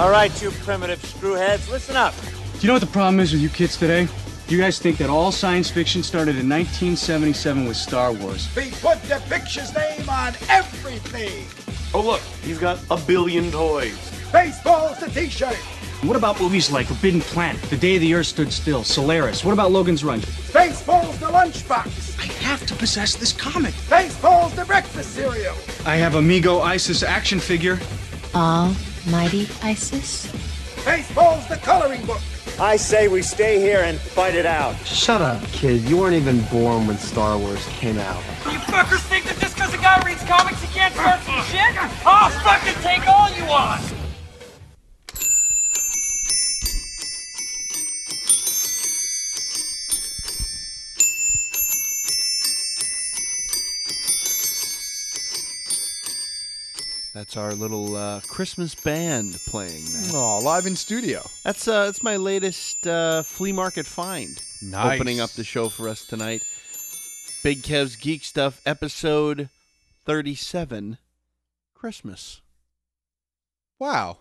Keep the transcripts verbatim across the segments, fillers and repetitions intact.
All right, you primitive screwheads, listen up. Do you know what the problem is with you kids today? You guys think that all science fiction started in nineteen seventy-seven with Star Wars. We put the picture's name on everything. Oh, look, he's got a billion toys. Baseball's the t-shirt. What about movies like Forbidden Planet, The Day the Earth Stood Still, Solaris? What about Logan's Run? Baseball's the lunchbox. I have to possess this comic. Baseball's the breakfast cereal. I have Amigo Isis action figure. Almighty Isis? Baseball's the coloring book. I say we stay here and fight it out. Shut up, kid. You weren't even born when Star Wars came out. You fuckers think that just because a guy reads comics he can't start some shit? I'll fucking take all you want! That's our little uh, Christmas band playing now. Oh, live in studio. That's uh, that's my latest uh, flea market find. Nice. Opening up the show for us tonight. Big Kev's Geek Stuff, episode thirty-seven, Christmas. Wow.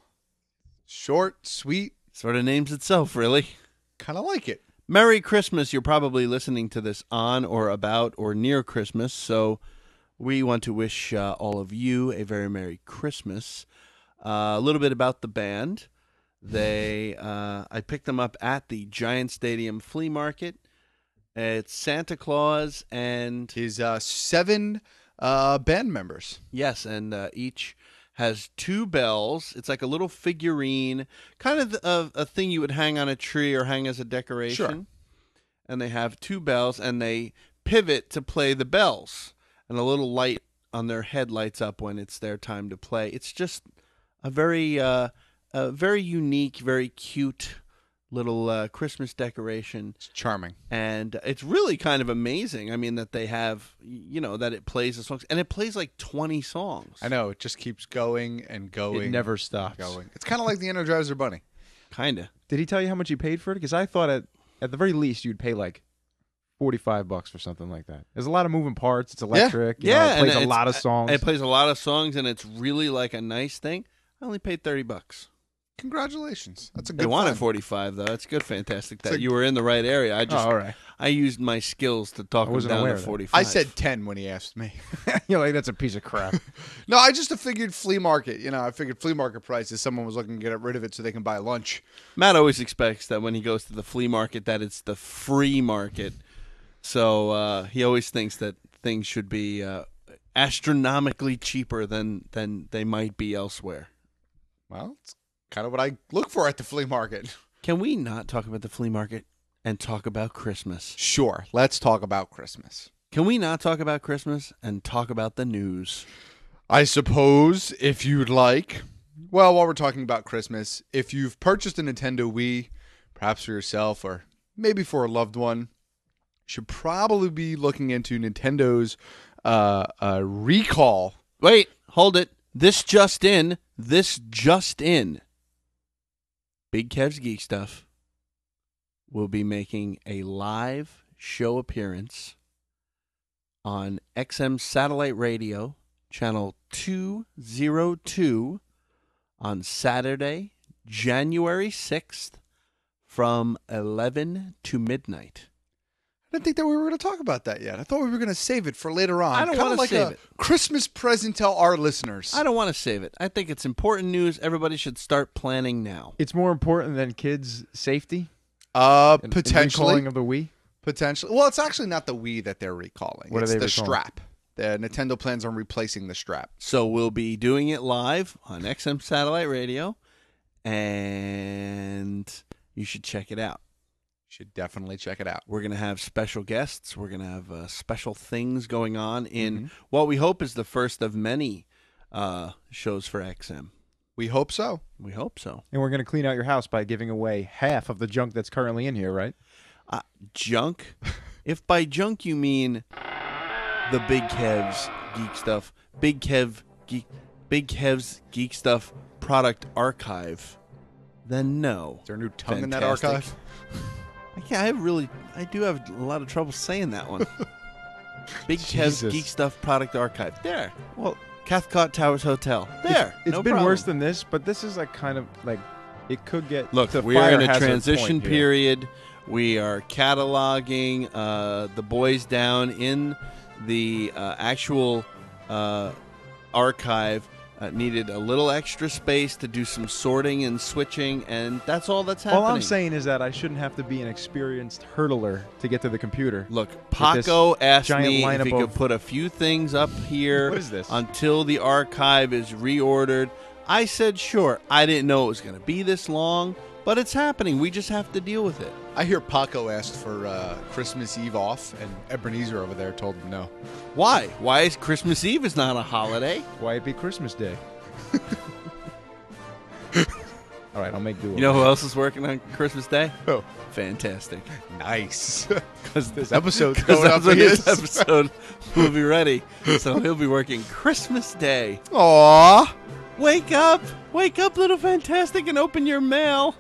Short, sweet. Sort of names itself, really. Kind of like it. Merry Christmas. You're probably listening to this on or about or near Christmas, so we want to wish uh, all of you a very Merry Christmas. Uh, a little bit about the band. They, uh, I picked them up at the Giant Stadium Flea Market. It's Santa Claus and His uh, seven uh, band members. Yes, and uh, each has two bells. It's like a little figurine, kind of a, a thing you would hang on a tree or hang as a decoration. Sure. And they have two bells, and they pivot to play the bells. And a little light on their head lights up when it's their time to play. It's just a very, uh, a very unique, very cute little uh, Christmas decoration. It's charming. And it's really kind of amazing. I mean, that they have, you know, that it plays the songs. And it plays like twenty songs. I know. It just keeps going and going. It never stops. Going. It's kind of like the Energizer Bunny. Kind of. Did he tell you how much he paid for it? Because I thought at, at the very least you'd pay like forty-five bucks for something like that. There's a lot of moving parts. It's electric. Yeah, you know, yeah, it plays and a lot of songs. It plays a lot of songs, and it's really like a nice thing. I only paid thirty bucks. Congratulations. That's a They good wanted find. forty-five though. That's good, fantastic. That It's a- you were in the right area. I just, Oh, all right. I used my skills to talk I him wasn't down aware to of that. forty-five. I said ten when he asked me. You're like, that's a piece of crap. No, I just figured flea market. You know, I figured flea market prices. Someone was looking to get rid of it so they can buy lunch. Matt always expects that when he goes to the flea market that it's the free market. So uh, he always thinks that things should be uh, astronomically cheaper than, than they might be elsewhere. Well, it's kind of what I look for at the flea market. Can we not talk about the flea market and talk about Christmas? Sure. Let's talk about Christmas. Can we not talk about Christmas and talk about the news? I suppose, if you'd like. Well, while we're talking about Christmas, if you've purchased a Nintendo Wii, perhaps for yourself or maybe for a loved one, you should probably be looking into Nintendo's uh, uh, recall. Wait, hold it. This just in. This just in. Big Kev's Geek Stuff will be making a live show appearance on X M Satellite Radio, channel two oh two, on Saturday, January sixth, from eleven to midnight. I didn't think that we were going to talk about that yet. I thought we were going to save it for later on. I don't Kinda wanna like save a it. Christmas present to our listeners. I don't want to save it. I think it's important news. Everybody should start planning now. It's more important than kids' safety? Uh, and, potentially. And recalling of the Wii? Potentially. Well, it's actually not the Wii that they're recalling. What are it's they the recalling? strap. The Nintendo plans on replacing the strap. So we'll be doing it live on X M Satellite Radio, and you should check it out. Should definitely check it out. We're going to have special guests. We're going to have uh, special things going on in Mm-hmm. what we hope is the first of many uh, shows for X M. We hope so. We hope so. And we're going to clean out your house by giving away half of the junk that's currently in here, right? Uh, junk? If by junk you mean the Big Kev's Geek Stuff, Big Kev Geek, Big Kev's Geek Stuff product archive, then no. Is there a new tongue in that Fantastic. archive? Yeah, I really, I do have a lot of trouble saying that one. Big Kev's Jesus. Geek Stuff product archive. There. Well, Cathcart Towers Hotel. There. It's no been problem. worse than this, but this is like kind of like it could get. Look, to we're fire in a hazard transition point here. period. We are cataloging uh, the boys down in the uh, actual uh, archive. Uh, needed a little extra space to do some sorting and switching, and that's all that's happening. All I'm saying is that I shouldn't have to be an experienced hurdler to get to the computer. Look, With Paco this asked giant me if lineup he could of- put a few things up here What is this? until the archive is reordered. I said sure. I didn't know it was going to be this long, but it's happening. We just have to deal with it. I hear Paco asked for uh, Christmas Eve off, and Ebenezer over there told him no. Why? Why is Christmas Eve is not a holiday? Why it be Christmas Day? All right, I'll make do. You know who else is working on Christmas Day? Oh, Fantastic. nice. Because this episode's Because going that's up when he this is. episode will be ready. So he'll be working Christmas Day. Aww. Wake up! Wake up, little Fantastic, and open your mail.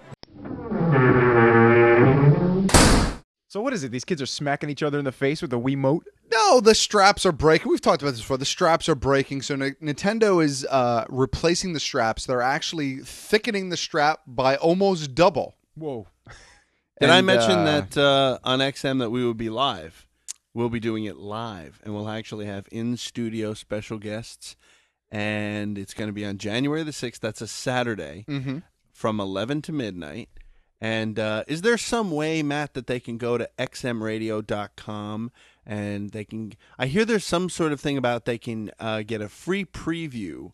So what is it? These kids are smacking each other in the face with a Wiimote? No, the straps are breaking. We've talked about this before. The straps are breaking, so N- Nintendo is uh, replacing the straps. They're actually thickening the strap by almost double. Whoa. Did I And, mention uh, that uh, on X M that we will be live? We'll be doing it live, and we'll actually have in-studio special guests, and it's going to be on January the sixth. That's a Saturday Mm-hmm. from eleven to midnight. And uh, is there some way, Matt, that they can go to x m radio dot com and they can – I hear there's some sort of thing about they can uh, get a free preview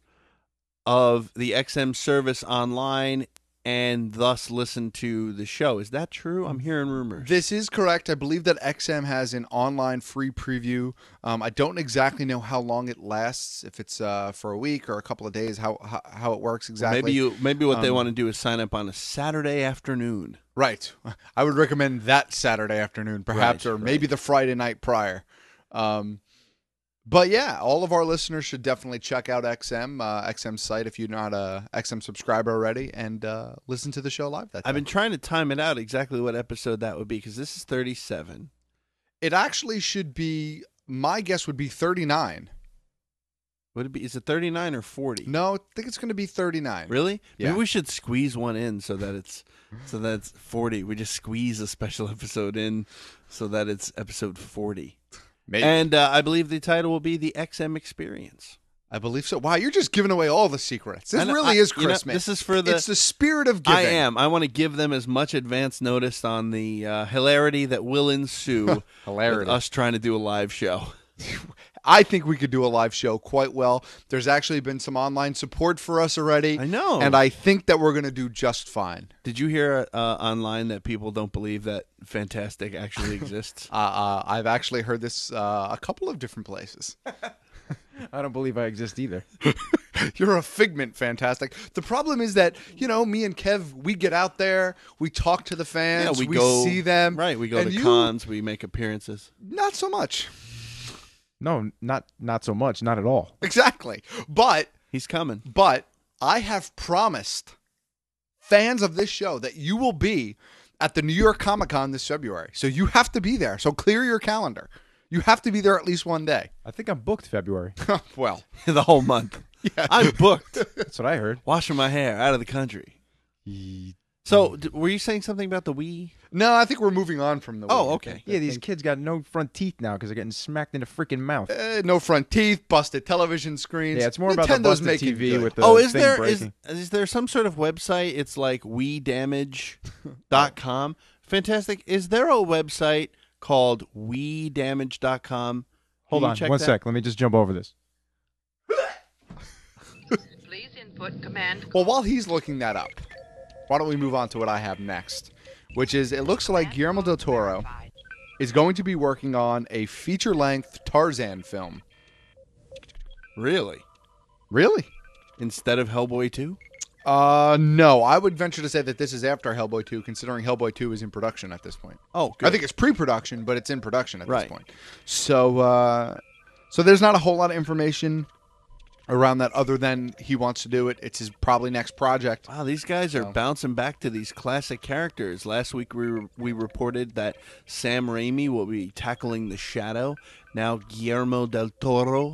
of the X M service online and thus listen to the show. Is that true? I'm hearing rumors. This is correct. I believe that X M has an online free preview. Um, I don't exactly know how long it lasts, if it's uh, for a week or a couple of days, how how, how it works exactly. Maybe you. Maybe what they Um, want to do is sign up on a Saturday afternoon. Right. I would recommend that Saturday afternoon, perhaps, Right, or maybe right. the Friday night prior. Um, but yeah, all of our listeners should definitely check out X M, uh, X M's site if you're not a X M subscriber already, and uh, listen to the show live that day. I've been trying to time it out exactly what episode that would be because this is thirty-seven. It actually should be, my guess would be thirty-nine. Would it be? Is it thirty-nine or forty? No, I think it's going to be thirty-nine. Really? Yeah. Maybe we should squeeze one in so that it's so that it's forty. We just squeeze a special episode in so that it's episode forty. Maybe. And uh, I believe the title will be the X M Experience. I believe so. Wow, you're just giving away all the secrets. This I know- really I- is you know, Christmas. this is for the- It's the spirit of giving. I am. I want to give them as much advance notice on the uh, hilarity that will ensue Hilarity. with us trying to do a live show. I think we could do a live show quite well. There's actually been some online support for us already. I know. And I think that we're going to do just fine. Did you hear uh, online that people don't believe that Fantastic actually exists? Uh, uh, I've actually heard this uh, a couple of different places. I don't believe I exist either. You're a figment, Fantastic. The problem is that, you know, me and Kev, we get out there, we talk to the fans, yeah, we, we go see them. Right, we go and to you, cons, we make appearances. Not so much. No, not not so much, not at all. Exactly. But He's coming. But I have promised fans of this show that you will be at the New York Comic Con this February. So you have to be there. So clear your calendar. You have to be there at least one day. I think I'm booked February. Well, The whole month. yeah. I'm booked. That's what I heard. Washing my hair out of the country. So, d- were you saying something about the Wii? No, I think we're moving on from the Oh, Wii. okay. Yeah, these kids got no front teeth now because they're getting smacked in the freaking mouth. Uh, no front teeth, busted television screens. Yeah, it's more about the Nintendo's busted making T V good. with the Oh, is thing there is, breaking. is there some sort of website? It's like we damage dot com. Fantastic. Is there a website called we damage dot com? Hold Can you on, check one that? sec. Let me just jump over this. Please input command. Well, while he's looking that up, why don't we move on to what I have next, which is it looks like Guillermo del Toro is going to be working on a feature-length Tarzan film. Really? Really? Instead of Hellboy two? Uh, no. I would venture to say that this is after Hellboy two, considering Hellboy two is in production at this point. Oh, good. I think it's pre-production, but it's in production at Right. this point. So, uh, so there's not a whole lot of information around that other than he wants to do it. It's his probably next project. Wow, these guys are So- bouncing back to these classic characters. Last week we re- we reported that Sam Raimi will be tackling The Shadow. Now Guillermo del Toro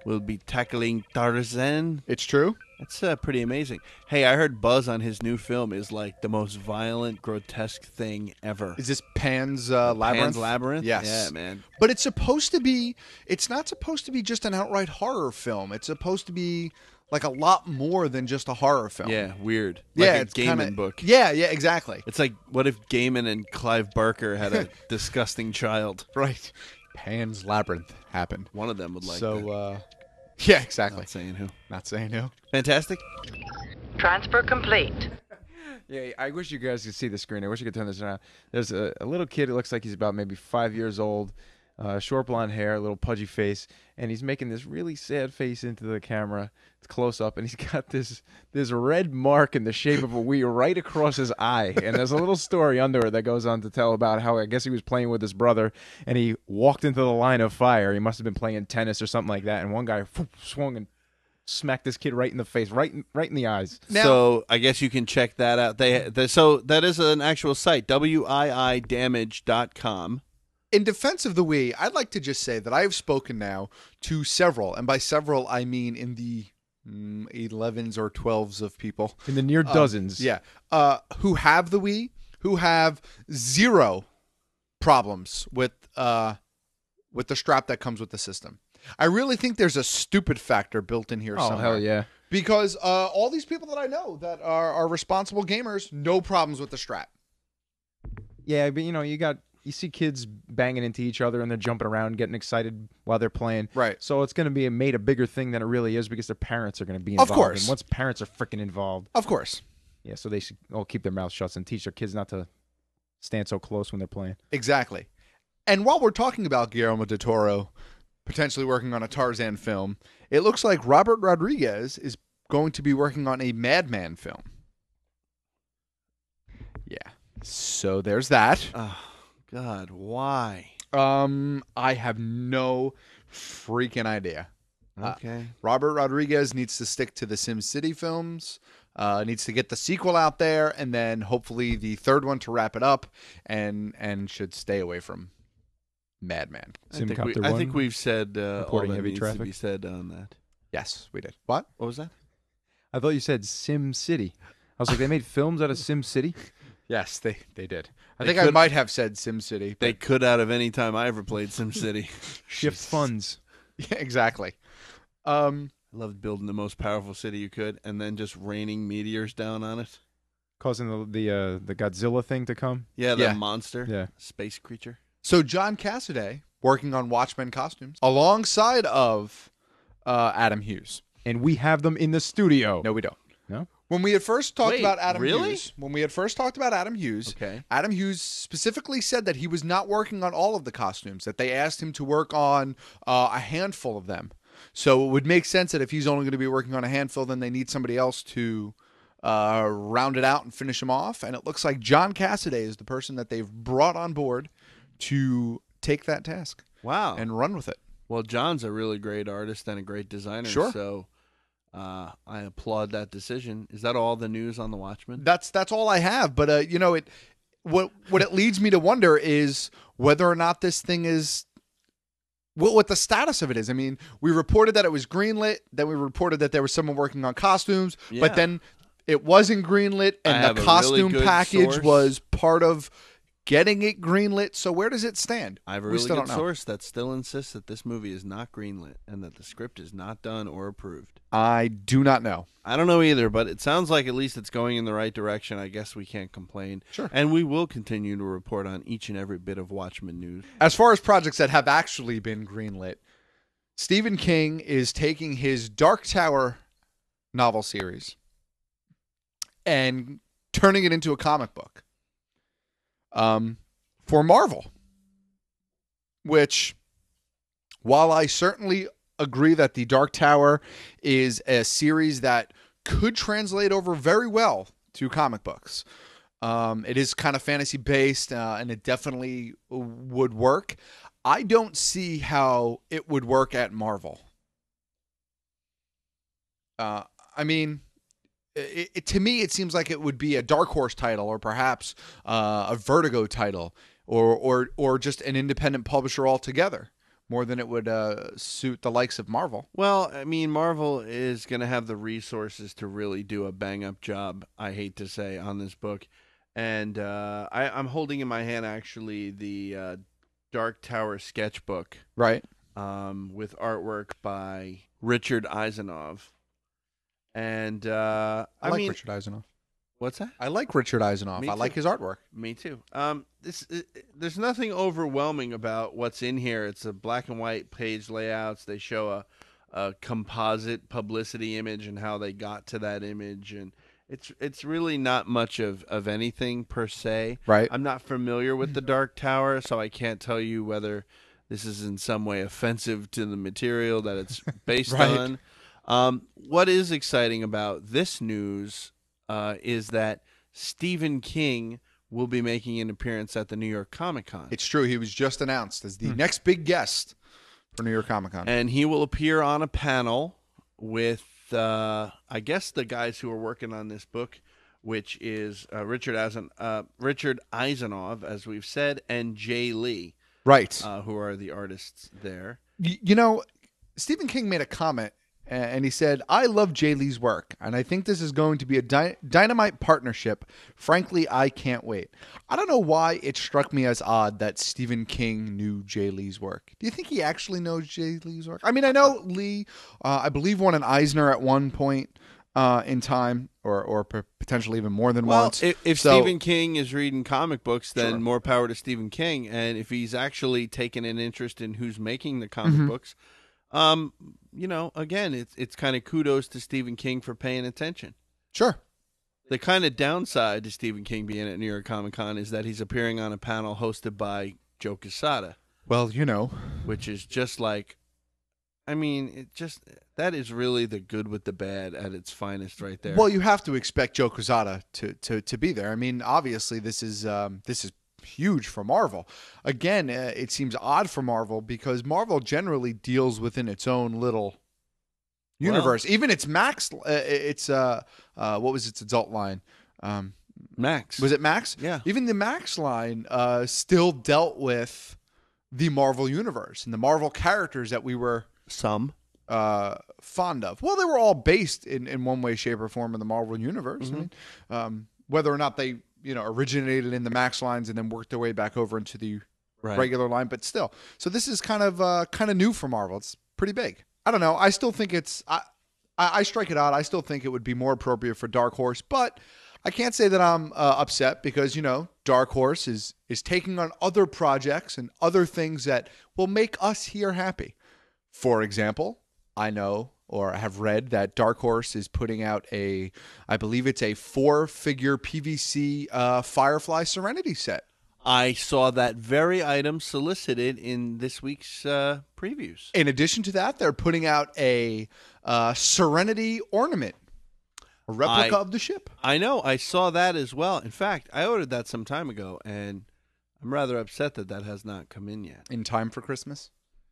will be tackling Tarzan. It's true. That's uh, pretty amazing. Hey, I heard buzz on his new film is like the most violent, grotesque thing ever. Is this Pan's uh, Labyrinth? Pan's Labyrinth? Yes. Yeah, man. But it's supposed to be, it's not supposed to be just an outright horror film. It's supposed to be like a lot more than just a horror film. Yeah, weird. Like yeah, a it's Gaiman kinda, book. Yeah, yeah, exactly. It's like, what if Gaiman and Clive Barker had a disgusting child? Right. Pan's Labyrinth happened. One of them would like so, that. uh, yeah, exactly. Not saying who. Not saying who. Fantastic. Transfer complete. Yeah, I wish you guys could see the screen. I wish you could turn this around. There's a, a little kid. It looks like he's about maybe five years old. Uh, short blonde hair, a little pudgy face, and he's making this really sad face into the camera. It's close up, and he's got this this red mark in the shape of a Wii right across his eye. And there's a little story under it that goes on to tell about how I guess he was playing with his brother, and he walked into the line of fire. He must have been playing tennis or something like that, and one guy whoop, swung and smacked this kid right in the face, right in, right in the eyes. Now, so I guess you can check that out. They, they so that is an actual site, W I I damage dot com. In defense of the Wii, I'd like to just say that I have spoken now to several, and by several I mean in the mm, elevens or twelves of people. In the near uh, dozens. Yeah. Uh, who have the Wii, who have zero problems with uh, with the strap that comes with the system. I really think there's a stupid factor built in here Oh, somewhere. hell yeah. Because uh, all these people that I know that are, are responsible gamers, no problems with the strap. Yeah, but you know, you got you see kids banging into each other and they're jumping around, getting excited while they're playing. Right. So it's going to be a, made a bigger thing than it really is because their parents are going to be involved. Of course. And once parents are freaking involved. Of course. Yeah, so they should all keep their mouths shut and teach their kids not to stand so close when they're playing. Exactly. And while we're talking about Guillermo del Toro potentially working on a Tarzan film, it looks like Robert Rodriguez is going to be working on a Madman film. Yeah. So there's that. Oh, God, why? Um, I have no freaking idea. Okay. Uh, Robert Rodriguez needs to stick to the SimCity films, uh, needs to get the sequel out there, and then hopefully the third one to wrap it up, and and should stay away from Madman. I think, we, I think we've said uh, all Reporting that heavy needs traffic. to be said on that. Yes, we did. What? What was that? I thought you said Sim City. I was like, they made films out of Sim City? Yes, they, they did. I They think I could- might have said SimCity. They could out of any time I ever played SimCity. Shift funds. Yeah, exactly. Um, I loved building the most powerful city you could and then just raining meteors down on it. Causing the the, uh, the Godzilla thing to come? Yeah, the Yeah. monster. Yeah. Space creature. so John Cassaday working on Watchmen costumes alongside of uh, Adam Hughes. And we have them in the studio. No, we don't. No? When we had first talked Wait, about Adam really? Hughes, when we had first talked about Adam Hughes, Okay. Adam Hughes specifically said that he was not working on all of the costumes, that they asked him to work on uh, a handful of them. So it would make sense that if he's only going to be working on a handful, then they need somebody else to uh, round it out and finish him off. And it looks like John Cassaday is the person that they've brought on board to take that task Wow. and run with it. Well, John's a really great artist and a great designer. Sure. So uh, I applaud that decision. Is that all the news on the Watchmen? That's that's all I have. But uh, you know, it what what it leads me to wonder is whether or not this thing is what what the status of it is. I mean, we reported that it was greenlit, then we reported that there was someone working on costumes, Yeah. but then it wasn't greenlit, I and have the a costume really good package source. was part of getting it greenlit. So where does it stand? I have a We really still good don't know. source that still insists that this movie is not greenlit and that the script is not done or approved. I do not know. I don't know either, but it sounds like at least it's going in the right direction. I guess we can't complain. Sure. And we will continue to report on each and every bit of Watchmen news. As far as projects that have actually been greenlit, Stephen King is taking his Dark Tower novel series and turning it into a comic book um, for Marvel, which, while I certainly agree that the Dark Tower is a series that could translate over very well to comic books, um, it is kind of fantasy based, uh, and it definitely would work. I don't see how it would work at Marvel. Uh, I mean, it, it, to me, it seems like it would be a Dark Horse title, or perhaps uh, a Vertigo title, or or or just an independent publisher altogether. more than it would uh, suit the likes of Marvel. Well, I mean, Marvel is going to have the resources to really do a bang-up job, I hate to say, on this book. And uh, I, I'm holding in my hand, actually, the uh, Dark Tower sketchbook. Right. Um, with artwork by Richard Eisenoff. And, uh, I, I like mean, Richard Eisenoff. What's that? I like Richard Eisenoff. Me I too. like his artwork. Me too. Um, this uh, there's nothing overwhelming about what's in here. It's a black and white page layouts. They show a, a composite publicity image and how they got to that image, and it's it's really not much of, of anything per se. Right. I'm not familiar with the Dark Tower, so I can't tell you whether this is in some way offensive to the material that it's based Right. on. Um, what is exciting about this news uh, is that Stephen King will be making an appearance at the New York Comic Con. It's true. He was just announced as the next big guest for New York Comic Con. And he will appear on a panel with, uh, I guess, the guys who are working on this book, which is uh, Richard, Eisen, uh, Richard Eisenoff, as we've said, and Jay Lee. Right. Uh, who are the artists there. Y- You know, Stephen King made a comment, a- and he said, I love Jay Lee's work, and I think this is going to be a dy- dynamite partnership. Frankly, I can't wait. I don't know why it struck me as odd that Stephen King knew Jay Lee's work. Do you think he actually knows Jay Lee's work? I mean, I know Lee, uh, I believe, won an Eisner at one point uh, in time, or, or p- potentially even more than Well, once. if, if So- Stephen King is reading comic books, then Sure. more power to Stephen King. And if he's actually taken an interest in who's making the comic Mhm. books, um, you know, again, it's it's kind of kudos to Stephen King for paying attention. Sure. The kind of downside to Stephen King being at New York Comic Con is that he's appearing on a panel hosted by Joe Quesada, Well, you know. which is just like, I mean, it just that is really the good with the bad at its finest, right there. Well, you have to expect Joe Quesada to, to, to be there. I mean, obviously, this is um, this is huge for Marvel. Again, uh, it seems odd for Marvel because Marvel generally deals within its own little universe. Well- Even its Max, uh, it's uh, uh, what was its adult line? Um, Max. was it Max? Yeah. Even the Max line uh, still dealt with the Marvel universe and the Marvel characters that we were Some. uh, fond of. Well, they were all based in, in one way, shape, or form in the Marvel universe. Mm-hmm. I mean, um, whether or not they, you know, originated in the Max lines and then worked their way back over into the Right. regular line, but still. So this is kind of uh, kind of new for Marvel. It's pretty big. I don't know. I still think it's I, I I strike it out. I still think it would be more appropriate for Dark Horse, but I can't say that I'm uh, upset because, you know, Dark Horse is is taking on other projects and other things that will make us here happy. For example, I know or have read that Dark Horse is putting out a, I believe it's a four-figure P V C uh, Firefly Serenity set. I saw that very item solicited in this week's uh, previews. In addition to that, they're putting out a uh, Serenity ornament, a replica I- of the ship. I know. I saw that as well. In fact, I ordered that some time ago, and I'm rather upset that that has not come in yet. In time for Christmas?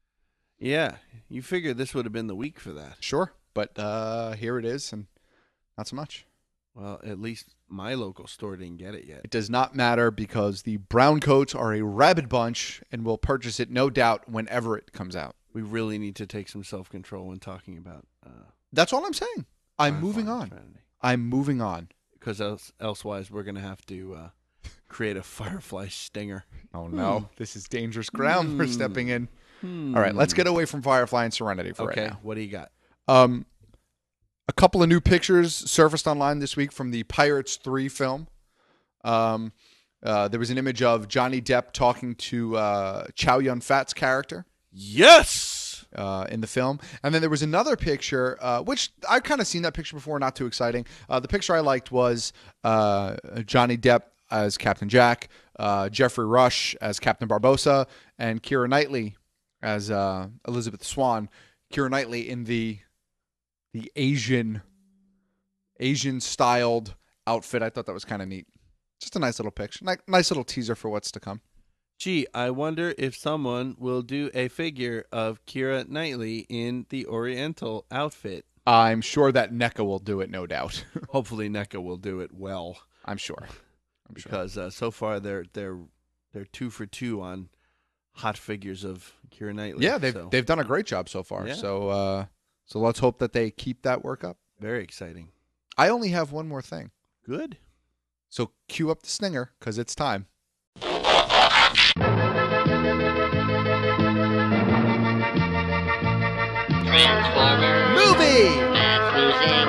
Yeah. You figure this would have been the week for that. Sure, but uh, here it is, and not so much. Well, at least my local store didn't get it yet. It does not matter because the brown coats are a rabid bunch and will purchase it, no doubt, whenever it comes out. We really need to take some self-control when talking about uh, That's all I'm saying. I'm Firefly moving and on. Serenity. I'm moving on. Because else, elsewise, we're going to have to uh, create a Firefly stinger. Oh, no. This is dangerous ground we're Hmm. stepping in. Hmm. All right, let's get away from Firefly and Serenity for Okay, right now. what do you got? Um, a couple of new pictures surfaced online this week from the Pirates three film. Um, uh, there was an image of Johnny Depp talking to uh, Chow Yun-Fat's character. Yes! Uh, in the film. And then there was another picture, uh, which I've kind of seen that picture before, not too exciting. Uh, the picture I liked was uh, Johnny Depp as Captain Jack, uh, Jeffrey Rush as Captain Barbossa, and Keira Knightley as uh, Elizabeth Swann. Keira Knightley in the the Asian Asian styled outfit. I thought that was kind of neat. Just a nice little picture. Ni- nice little teaser for what's to come. Gee, I wonder if someone will do a figure of Keira Knightley in the Oriental outfit. I'm sure that NECA will do it, no doubt. Hopefully, NECA will do it well. I'm sure. I'm sure. Because uh, so far they're they're they're two for two on hot figures of Keira Knightley. Yeah, they've so. they've done a great job so far. Yeah. So uh, so let's hope that they keep that work up. Very exciting. I only have one more thing. Good. So cue up the stinger because it's time. Transformer movie. Matt's losing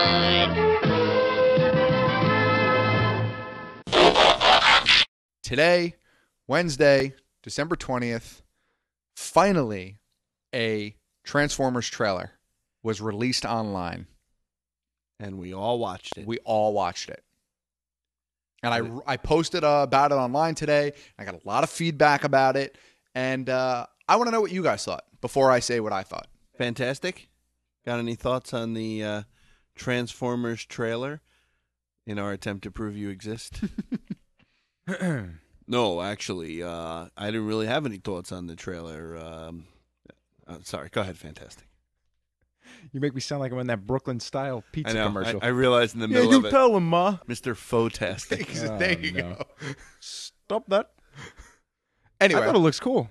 his mind. Today, Wednesday, December twentieth, finally a Transformers trailer was released online. And we all watched it. We all watched it. And I, I posted uh, about it online today. I got a lot of feedback about it. And uh, I want to know what you guys thought before I say what I thought. Fantastic. Got any thoughts on the uh, Transformers trailer in our attempt to prove you exist? No, actually, uh, I didn't really have any thoughts on the trailer. Um, uh, sorry, go ahead, Fantastic. You make me sound like I'm in that Brooklyn style pizza I know. commercial. I, I realized in the Yeah, middle you of it. tell him, Ma. Mister Fotastic. Oh, there you no. go. Stop that. Anyway. I thought it looks cool.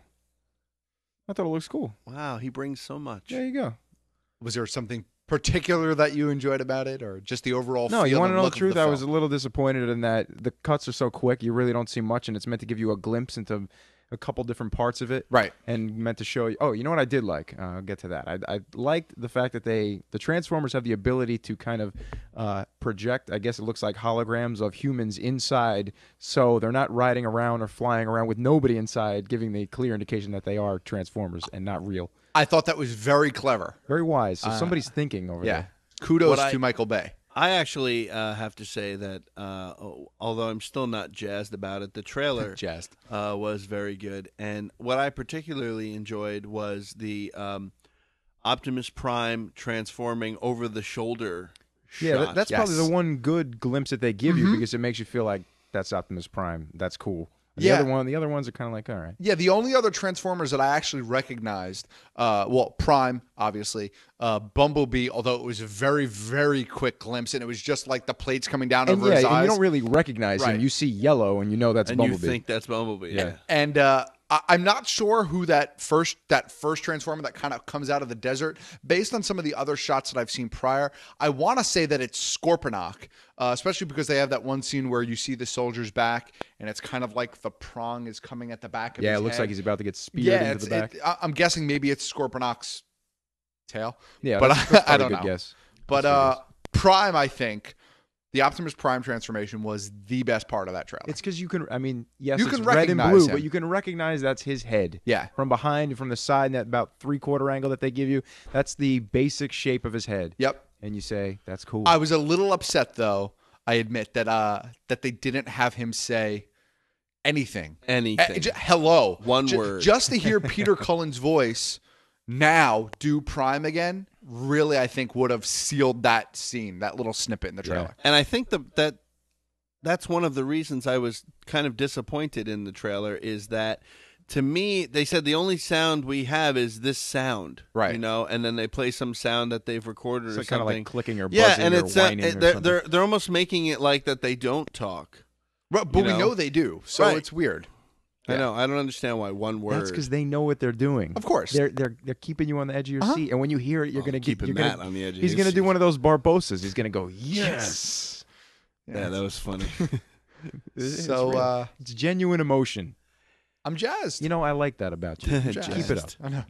I thought it looks cool. Wow, he brings so much. There you go. Was there something particular that you enjoyed about it, or just the overall No, feel you want to and know the look of truth? the I was a film? little disappointed in that the cuts are so quick. You really don't see much, and it's meant to give you a glimpse into a couple different parts of it. Right. And meant to show you. Oh, you know what I did like? Uh, I'll get to that. I, I liked the fact that they, the Transformers have the ability to kind of uh, project, I guess it looks like holograms of humans inside, so they're not riding around or flying around with nobody inside, giving the clear indication that they are Transformers and not real. I thought that was very clever. Very wise. So Uh, somebody's thinking over Yeah. there. Kudos What I- to Michael Bay. I actually uh, have to say that uh, although I'm still not jazzed about it, the trailer Jazzed. uh, was very good. And what I particularly enjoyed was the um, Optimus Prime transforming over the shoulder. Yeah, that, shot. that's probably Yes. the one good glimpse that they give you Mhm. because it makes you feel like that's Optimus Prime. That's cool. The Yeah. other one, the other ones are kind of like, all right. Yeah, the only other Transformers that I actually recognized, uh, well, Prime, obviously, uh, Bumblebee, although it was a very, very quick glimpse, and it was just like the plates coming down And over yeah, his and eyes. you don't really recognize Right. him. You see yellow, and you know that's and Bumblebee. you think that's Bumblebee. Yeah. Yeah. And uh, I- I'm not sure who that first that first Transformer that kind of comes out of the desert. Based on some of the other shots that I've seen prior, I want to say that it's Scorponok, uh, especially because they have that one scene where you see the soldier's back, and it's kind of like the prong is coming at the back of yeah, his it looks head. like he's about to get speared yeah, into it's, the back. it, I- I'm guessing maybe it's Scorponok's tail. yeah, but that's, I, that's I probably don't a know. good guess. But That's a good uh, guess. Prime, I think, the Optimus Prime transformation was the best part of that trailer. It's because you can. I mean, yes, You it's can red and recognize blue, him. but you can recognize that's his head. Yeah. from behind and from the side, and that about three quarter angle that they give you. That's the basic shape of his head. Yep. And you say that's cool. I was a little upset, though, I admit, that uh, that they didn't have him say anything. Anything. Uh, j- hello. One Ju- word. Just to hear Peter Cullen's voice now do Prime again, really, I think, would have sealed that scene, that little snippet in the trailer. And I think the, that that's one of the reasons I was kind of disappointed in the trailer is that to me they said the only sound we have is this sound, Right. You know, and then they play some sound that they've recorded It's or like kinda something, like clicking or yeah, buzzing and or it's uh, whining or they're something. they're they're almost making it like that they don't talk. But, but You we know? know they do, so Right. it's weird. I Yeah. know. I don't understand why one word. That's because they know what they're doing. Of course. they're they're they're keeping you on the edge of your Uh-huh. seat, and when you hear it, you're Oh, gonna get keeping you're Matt gonna, on the edge of He's his gonna do seat. one of those Barbosas. He's gonna go yes. yeah, that was funny. It's So real. uh, it's genuine emotion. I'm jazzed. You know, I like that about you. Jazzed. Keep it up. I know.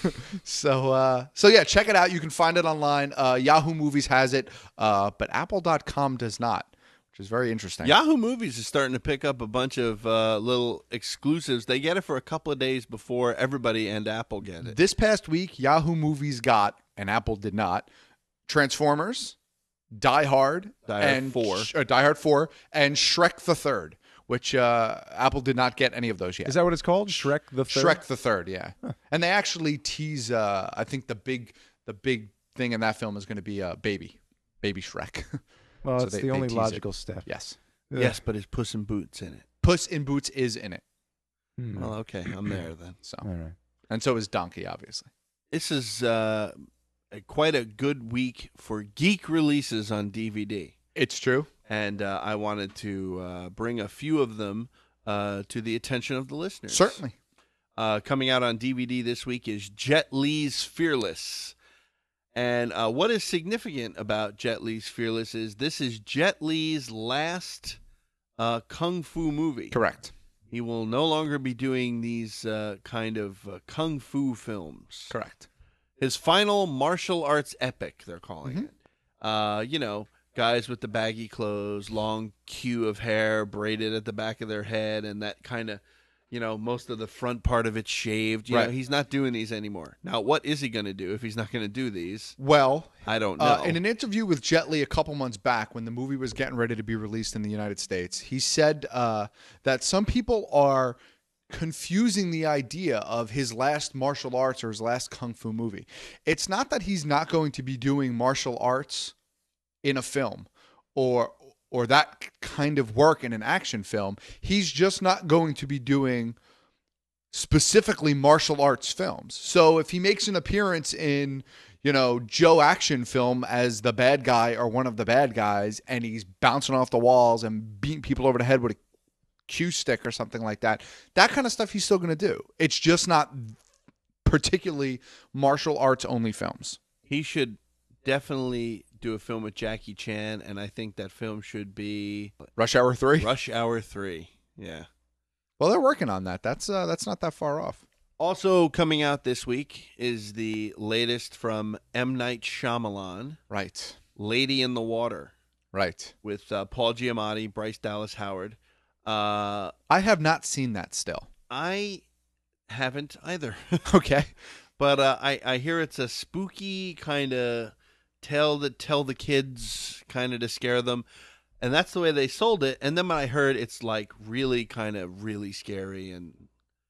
so, uh, so yeah, check it out. You can find it online. Uh, Yahoo Movies has it, uh, but Apple dot com does not, which is very interesting. Yahoo Movies is starting to pick up a bunch of uh, little exclusives. They get it for a couple of days before everybody and Apple get it. This past week, Yahoo Movies got, and Apple did not, Transformers, Die Hard, Die Hard and four. Sh- uh, Die Hard four, and Shrek the Third, which uh, Apple did not get any of those yet. Is that what it's called? Shrek the Third? Shrek the Third, yeah. And they actually tease. Uh, I think the big, the big thing in that film is going to be uh, baby, baby Shrek. Well, So it's they- the they only tease it. logical step. Yes, Yes, but it's Puss in Boots in it. Puss in Boots is in it. Hmm. Well, okay, I'm there then. So, All right. and so is Donkey, obviously. This is uh, a, quite a good week for geek releases on D V D. It's true. And uh, I wanted to uh, bring a few of them uh, to the attention of the listeners. Certainly. uh, coming out on D V D this week is Jet Li's Fearless. And uh, what is significant about Jet Li's Fearless is this is Jet Li's last uh, kung fu movie. Correct. He will no longer be doing these uh, kind of uh, kung fu films. Correct. His final martial arts epic, they're calling Mm-hmm. it. Uh, you know, guys with the baggy clothes, long queue of hair braided at the back of their head, and that kind of, you know, most of the front part of it shaved. You Right. know, he's not doing these anymore. Now, what is he going to do if he's not going to do these? Well, I don't know. Uh, in an interview with Jet Li a couple months back when the movie was getting ready to be released in the United States, he said uh, that some people are confusing the idea of his last martial arts or his last kung fu movie. It's not that he's not going to be doing martial arts in a film or or that kind of work in an action film. He's just not going to be doing specifically martial arts films. So if he makes an appearance in, you know, Joe action film as the bad guy or one of the bad guys, and he's bouncing off the walls and beating people over the head with a cue stick or something like that, that kind of stuff he's still going to do. It's just not particularly martial arts only films. He should definitely do a film with Jackie Chan, and I think that film should be Rush Hour three. Rush Hour three. Yeah. Well, they're working on that. That's uh, that's not that far off. Also coming out this week is the latest from M. Night Shyamalan. Right. Lady in the Water. Right. With uh, Paul Giamatti, Bryce Dallas Howard. Uh, I have not seen that still. I haven't either. Okay. But uh, I, I hear it's a spooky kind of tell the tell the kids kind of to scare them, and that's the way they sold it. And then when I heard it's like really kind of really scary and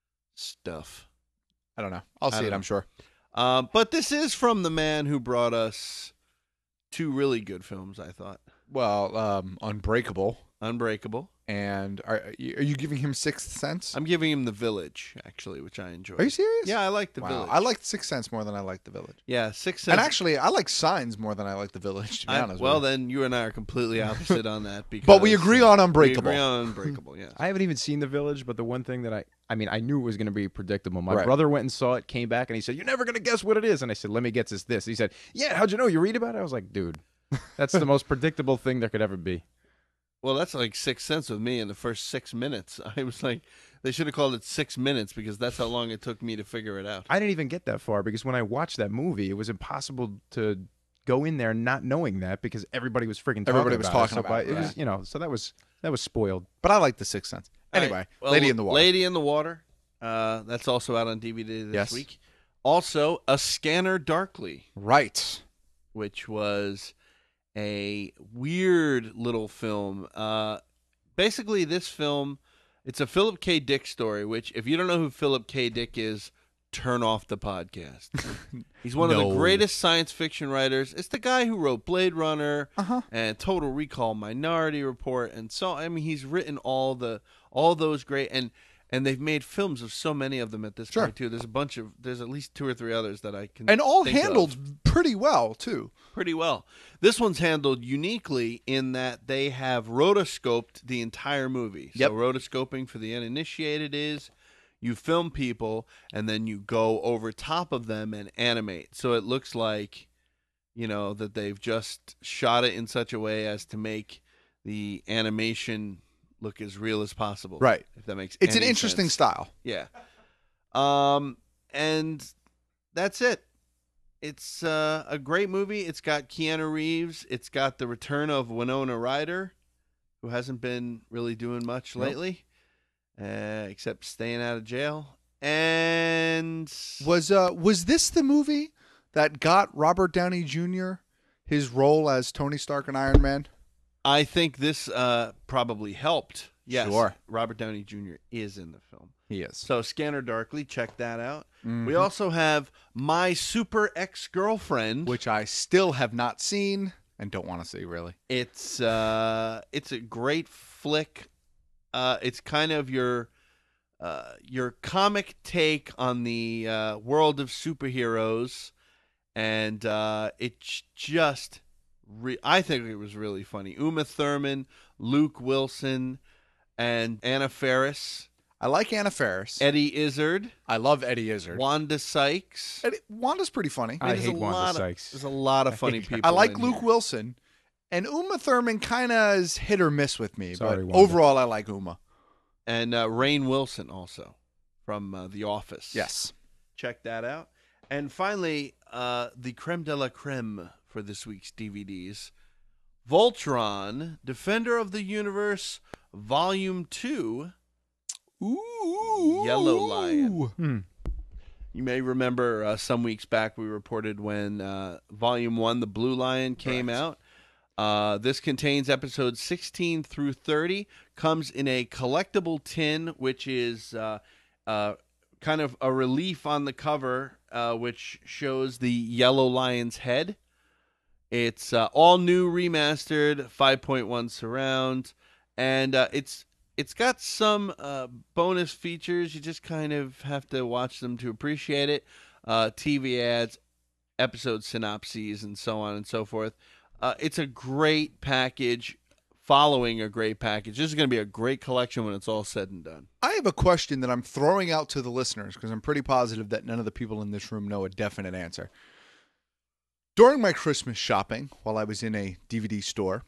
stuff. I don't know. I'll I see don't it, know. I'm sure. Um, but this is from the man who brought us two really good films, I thought. Well, um, Unbreakable. Unbreakable. And are, are you giving him Sixth Sense? I'm giving him The Village, actually, which I enjoy. Are you serious? Yeah, I like The Wow. Village. I like Sixth Sense more than I like The Village. Yeah, Sixth Sense. And actually, I like Signs more than I like The Village, to be I- honest well, with you. then you and I are completely opposite on that. Because But we agree on Unbreakable. We agree on Unbreakable, yeah. I haven't even seen The Village, but the one thing that I, I mean, I knew it was going to be predictable. My Right. brother went and saw it, came back, and he said, "You're never going to guess what it is." And I said, "Let me guess, it's this." He said, "Yeah, how'd you know? You read about it?" I was like, "Dude, that's the most predictable thing there could ever be." Well, that's like Sixth Sense with me in the first six minutes. I was like, they should have called it Six Minutes because that's how long it took me to figure it out. I didn't even get that far because when I watched that movie, it was impossible to go in there not knowing that because everybody was freaking talking Everybody was about talking it. So about it, by- it was, right. you know, so that was that was spoiled. But I like The Sixth Sense. All Anyway, right. Well, Lady in the Water. Lady in the Water. Uh, that's also out on D V D this Yes. week. Also, A Scanner Darkly. Right. Which was a weird little film. Uh, basically, this film, it's a Philip K. Dick story, which, if you don't know who Philip K. Dick is, turn off the podcast. He's one of No. the greatest science fiction writers. It's the guy who wrote Blade Runner Uh-huh. and Total Recall, Minority Report, and so I mean he's written all the all those great and and they've made films of so many of them at this Sure. point too. There's a bunch of there's at least two or three others that I can And all think of handled pretty well, too. pretty well. This one's handled uniquely in that they have rotoscoped the entire movie. Yep. So rotoscoping for the uninitiated is you film people and then you go over top of them and animate. So it looks like, you know, that they've just shot it in such a way as to make the animation look as real as possible. Right. If that makes It's an any interesting sense. style. Yeah. Um, and that's it. It's uh, a great movie. It's got Keanu Reeves. It's got the return of Winona Ryder, who hasn't been really doing much Nope. lately, uh, except staying out of jail. And Was uh was this the movie that got Robert Downey Junior his role as Tony Stark and Iron Man? I think this uh, probably helped. Yes, Sure. Robert Downey Junior is in the film. He is. So Scanner Darkly, check that out. Mhm. We also have My Super Ex-Girlfriend, Which I still have not seen and don't want to see, really. It's uh, it's a great flick. Uh, it's kind of your uh, your comic take on the uh, world of superheroes, and uh, it's just re- I think it was really funny. Uma Thurman, Luke Wilson, and Anna Faris. I like Anna Faris. Eddie Izzard. I love Eddie Izzard. Wanda Sykes. Eddie, Wanda's pretty funny. I There's hate a Wanda lot of- Sykes. There's a lot of funny people. I like in Luke here. Wilson. And Uma Thurman kind of is hit or miss with me. Sorry, but Wanda. overall, I like Uma. And uh, Rainn Wilson also from uh, The Office. Yes. Check that out. And finally, uh, the creme de la creme for this week's D V Ds. Voltron, Defender of the Universe, Volume two. Ooh. Yellow Lion. Hmm. You may remember uh, some weeks back we reported when uh, Volume one, The Blue Lion, came Correct. out. Uh, this contains episodes sixteen through thirty, comes in a collectible tin, which is uh, uh, kind of a relief on the cover, uh, which shows the yellow lion's head. It's uh, all new, remastered, five point one surround, and uh, it's it's got some uh, bonus features. You just kind of have to watch them to appreciate it. Uh, T V ads, episode synopses, and so on and so forth. Uh, it's a great package following a great package. This is going to be a great collection when it's all said and done. I have a question that I'm throwing out to the listeners because I'm pretty positive that none of the people in this room know a definite answer. During my Christmas shopping, while I was in a D V D store,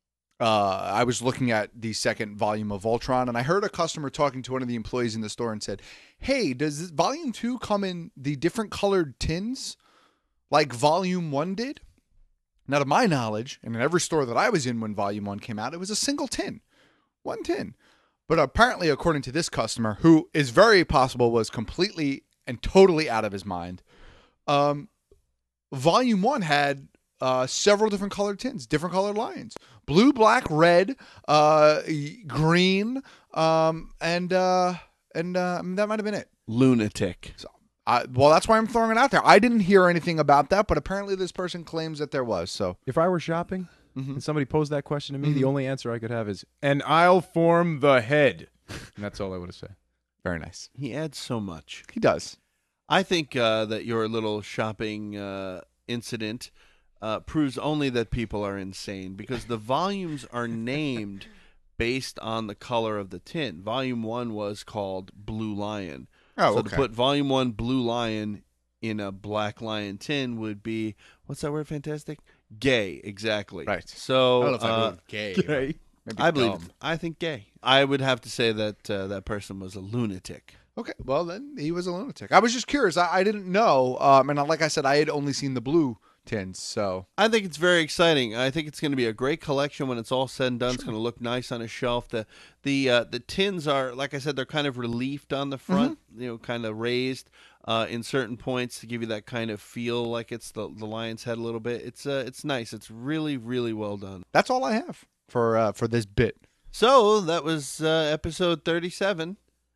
uh, I was looking at the second volume of Voltron, and I heard a customer talking to one of the employees in the store and said, hey, does this volume two come in the different colored tins like volume one did? Now, to my knowledge, and in every store that I was in when volume one came out, it was a single tin, one tin. But apparently, according to this customer, who is very possible was completely and totally out of his mind, um, volume one had uh, several different colored tins, different colored lions. Blue, black, red, uh, green, um, and uh, and uh, that might have been it. Lunatic. So, I, well, that's why I'm throwing it out there. I didn't hear anything about that, but apparently this person claims that there was. So If I were shopping Mhm. and somebody posed that question to me, the Mhm. only answer I could have is, and I'll form the head. And that's all I would have said. Very nice. He adds so much. He does. I think uh, that your little shopping uh, incident uh, proves only that people are insane because the volumes are named based on the color of the tin. Volume one was called Blue Lion. Oh, so okay. to put Volume one Blue Lion in a Black Lion tin would be, what's that word, Fantastic? Gay, exactly. Right. So I don't know if I uh, go with gay. Gay. Maybe I believe, dumb. I think gay. I would have to say that uh, that person was a lunatic. Okay, well then he was a lunatic. I was just curious. I, I didn't know, um, and like I said, I had only seen the blue tins. So I think it's very exciting. I think it's going to be a great collection when it's all said and done. It's going to look nice on a shelf. The the uh, the tins are, like I said, they're kind of reliefed on the front, you know, kind of raised uh, in certain points to give you that kind of feel like it's the the lion's head a little bit. It's uh, it's nice. It's really really well done. that's all I have for uh, for this bit. So that was uh, episode thirty-seven.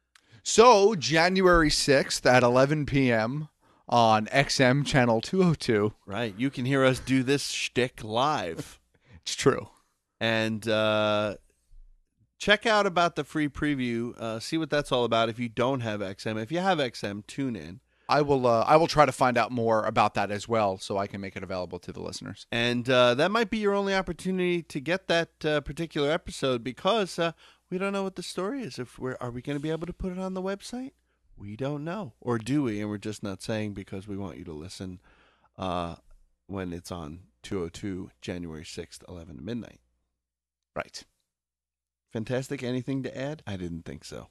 So January sixth at eleven p.m. on X M channel two oh two. Right, you can hear us do this shtick live. It's true. And uh, check out about the free preview. Uh, see what that's all about if you don't have X M. If you have X M, tune in. I will. Uh, I will try to find out more about that as well, so I can make it available to the listeners. And uh, that might be your only opportunity to get that uh, particular episode because uh, we don't know what the story is. If we're are we going to be able to put it on the website? We don't know, or do we? And we're just not saying because we want you to listen uh, when it's on two oh two January sixth, eleven to midnight. Right. Fantastic. Anything to add? I didn't think so.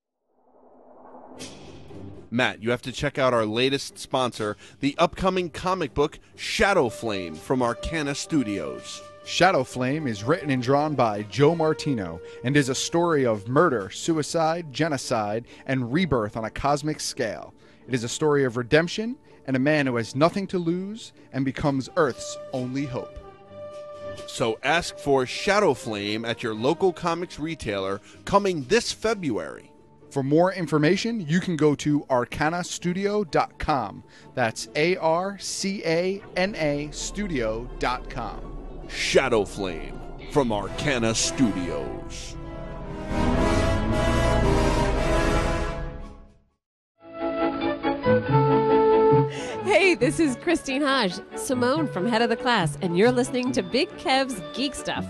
Matt, you have to check out our latest sponsor, the upcoming comic book Shadow Flame from Arcana Studios. Shadow Flame is written and drawn by Joe Martino and is a story of murder, suicide, genocide, and rebirth on a cosmic scale. It is a story of redemption and a man who has nothing to lose and becomes Earth's only hope. So ask for Shadow Flame at your local comics retailer coming this February. For more information, you can go to arcana studio dot com. That's A R C A N A studio dot com. Shadow Flame from Arcana Studios. Hey, this is Christine Hodge, Simone from Head of the Class, and you're listening to Big Kev's Geek Stuff.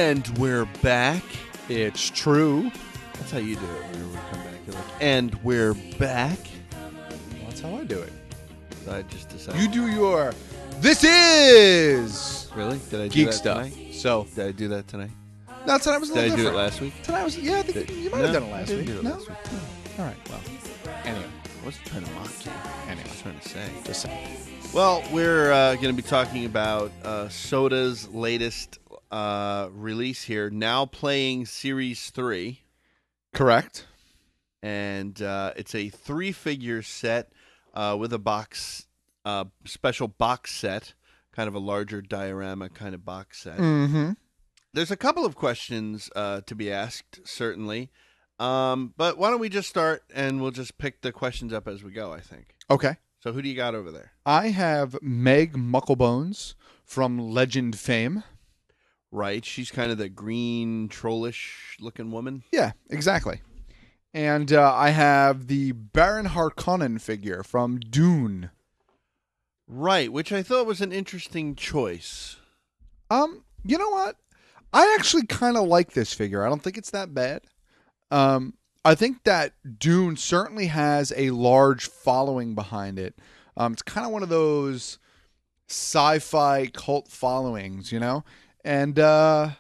And we're back. It's true. That's how you do it whenever we come back. You're like, and we're back. Well, that's how I do it. So I just decided. You do your. This is. Really? Did I do geek that stuff. tonight? So did I do that tonight? No, tonight was a Did little I do different. it last week? Tonight was. Yeah, I think Did- you might no, have done it I last didn't week. do it no? last week. All right. Well. Anyway. I wasn't trying to mock you. Anyway. I was trying to say. Just saying. Well, we're uh, going to be talking about uh, Soda's latest uh, release here, now playing Series three. Correct. And uh, it's a three-figure set uh, with a box, uh, special box set, kind of a larger diorama kind of box set. Mm-hmm. There's a couple of questions uh, to be asked, certainly. Um, but why don't we just start, and we'll just pick the questions up as we go, I think. Okay. So who do you got over there? I have Meg Mucklebones from Legend fame. Right. She's kind of the green, trollish-looking woman. Yeah, exactly. And uh, I have the Baron Harkonnen figure from Dune. Right, which I thought was an interesting choice. Um, you know what? I actually kind of like this figure. I don't think it's that bad. Um, I think that Dune certainly has a large following behind it. Um, it's kind of one of those sci-fi cult followings, you know? And uh,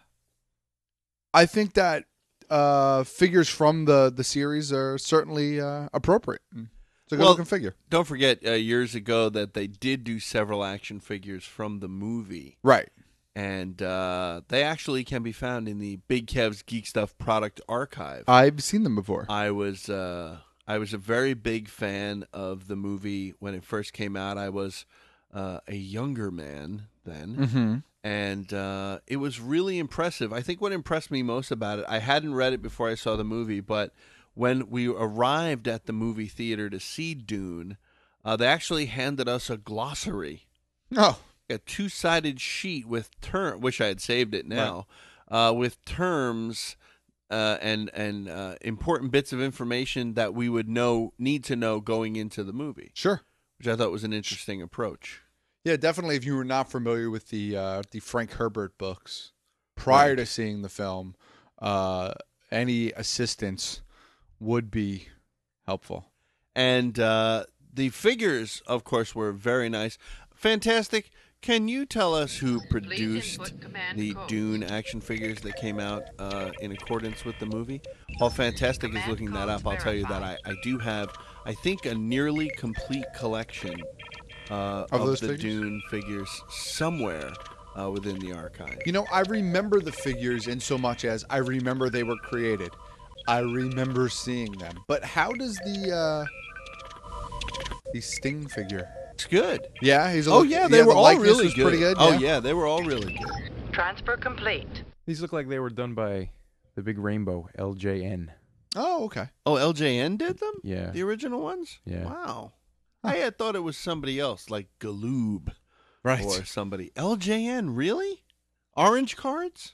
I think that uh, figures from the, the series are certainly uh, appropriate. It's a good Well, looking figure. Don't forget uh, years ago that they did do several action figures from the movie. Right. And uh, they actually can be found in the Big Kev's Geek Stuff product archive. I've seen them before. I was uh, I was a very big fan of the movie when it first came out. I was uh, a younger man then, Mm-hmm. and uh, it was really impressive. I think what impressed me most about it, I hadn't read it before I saw the movie, but when we arrived at the movie theater to see Dune, uh, they actually handed us a glossary. Oh. A two-sided sheet with term. Wish I had saved it now. Right. Uh, with terms uh, and and uh, important bits of information that we would know need to know going into the movie. Sure, which I thought was an interesting approach. Yeah, definitely. If you were not familiar with the uh, the Frank Herbert books prior right. to seeing the film, uh, any assistance would be helpful. And uh, the figures, of course, were very nice, fantastic. Can you tell us who produced the Dune action figures that came out uh, in accordance with the movie? While Fantastic is looking that up, I'll tell you that I, I do have, I think, a nearly complete collection uh, of, of those the figures? Dune figures somewhere uh, within the archive. You know, I remember the figures in so much as I remember they were created. I remember seeing them. But how does the uh, the Sting figure? It's good. Yeah, he's. A oh look, yeah, they yeah, were the all likeness really was good. Pretty good. Oh yeah. yeah, they were all really good. Transfer complete. These look like they were done by the Big Rainbow, L J N. Oh, okay. Oh, L J N did them? Yeah. The original ones? Yeah. Wow. I had thought it was somebody else, like Galoob. Right. Or somebody. L J N, really? Orange cards?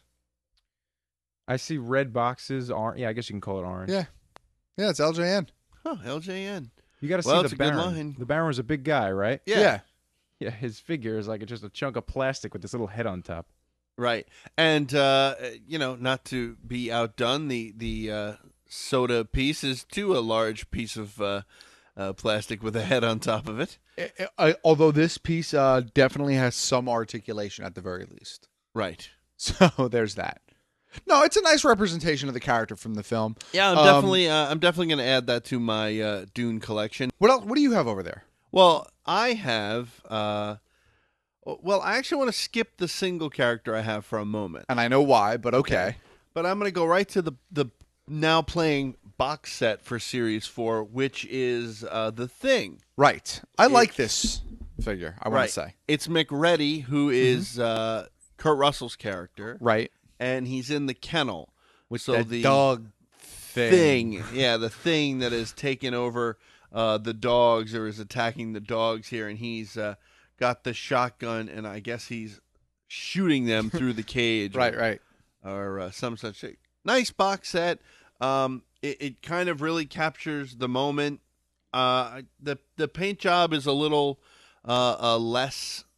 I see red boxes. Or- yeah, I guess you can call it orange. Yeah. Yeah, it's L J N. Huh, L J N. You got to Well, see it's the a good Baron. line. The Baron was a big guy, right? Yeah. yeah. Yeah, his figure is like just a chunk of plastic with this little head on top. Right. And, uh, you know, not to be outdone, the, the uh, soda piece is, too, a large piece of uh, uh, plastic with a head on top of it. I, I, although this piece uh, definitely has some articulation at the very least. Right. So there's that. No, it's a nice representation of the character from the film. Yeah, I'm Um, definitely uh, I'm definitely going to add that to my uh, Dune collection. What else? What do you have over there? Well, I have. Uh, well, I actually want to skip the single character I have for a moment, And I know why, but okay. but I'm going to go right to the the now playing box set for Series Four, which is uh, the Thing. Right. I It- like this figure, I want right. to say. It's McReady, who is Mm-hmm. uh, Kurt Russell's character, Right. and he's in the kennel With so that the dog thing. thing, yeah, the thing that has taken over uh, the dogs or is attacking the dogs here, and he's uh, got the shotgun, and I guess he's shooting them through the cage, Right, or, right. or uh, some such thing. Nice box set. Um, it, it kind of really captures the moment. Uh, the the paint job is a little uh, uh, less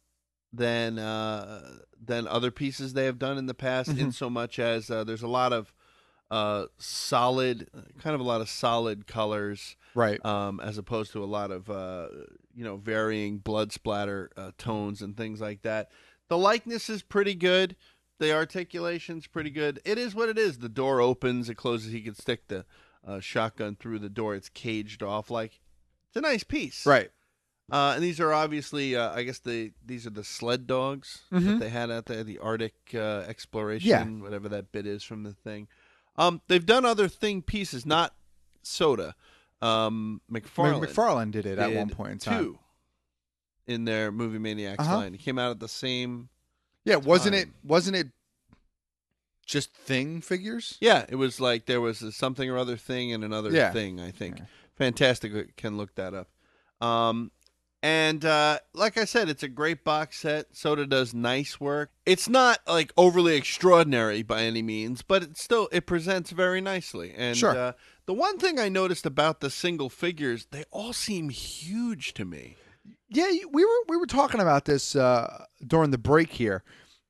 than uh, than other pieces they have done in the past. Mhm. In so much as uh, there's a lot of uh, solid, kind of a lot of solid colors, right? Um, as opposed to a lot of uh, you know varying blood splatter uh, tones and things like that. The likeness is pretty good. The articulation's pretty good. It is what it is. The door opens, it closes. He can stick the uh, shotgun through the door. It's caged off. Like, it's a nice piece, Right. Uh, and these are obviously, uh, I guess the these are the sled dogs Mhm. that they had out there, the Arctic uh, exploration, Yeah. whatever that bit is from the thing. Um, they've done other thing pieces, not Soda. Um, McFarlane. McFarlane did it at did one point in time. Two in their Movie Maniacs Uh-huh. line. It came out at the same. Yeah, wasn't it? time. Wasn't it just thing figures? Yeah, it was like there was a something or other thing and another Yeah. thing, I think. Fantastic. Can look that up. Um, and uh, like I said, it's a great box set. Soda does nice work. It's not like overly extraordinary by any means, but it still it presents very nicely. And Sure. uh, the one thing I noticed about the single figures, they all seem huge to me. Yeah, we were we were talking about this uh, during the break here.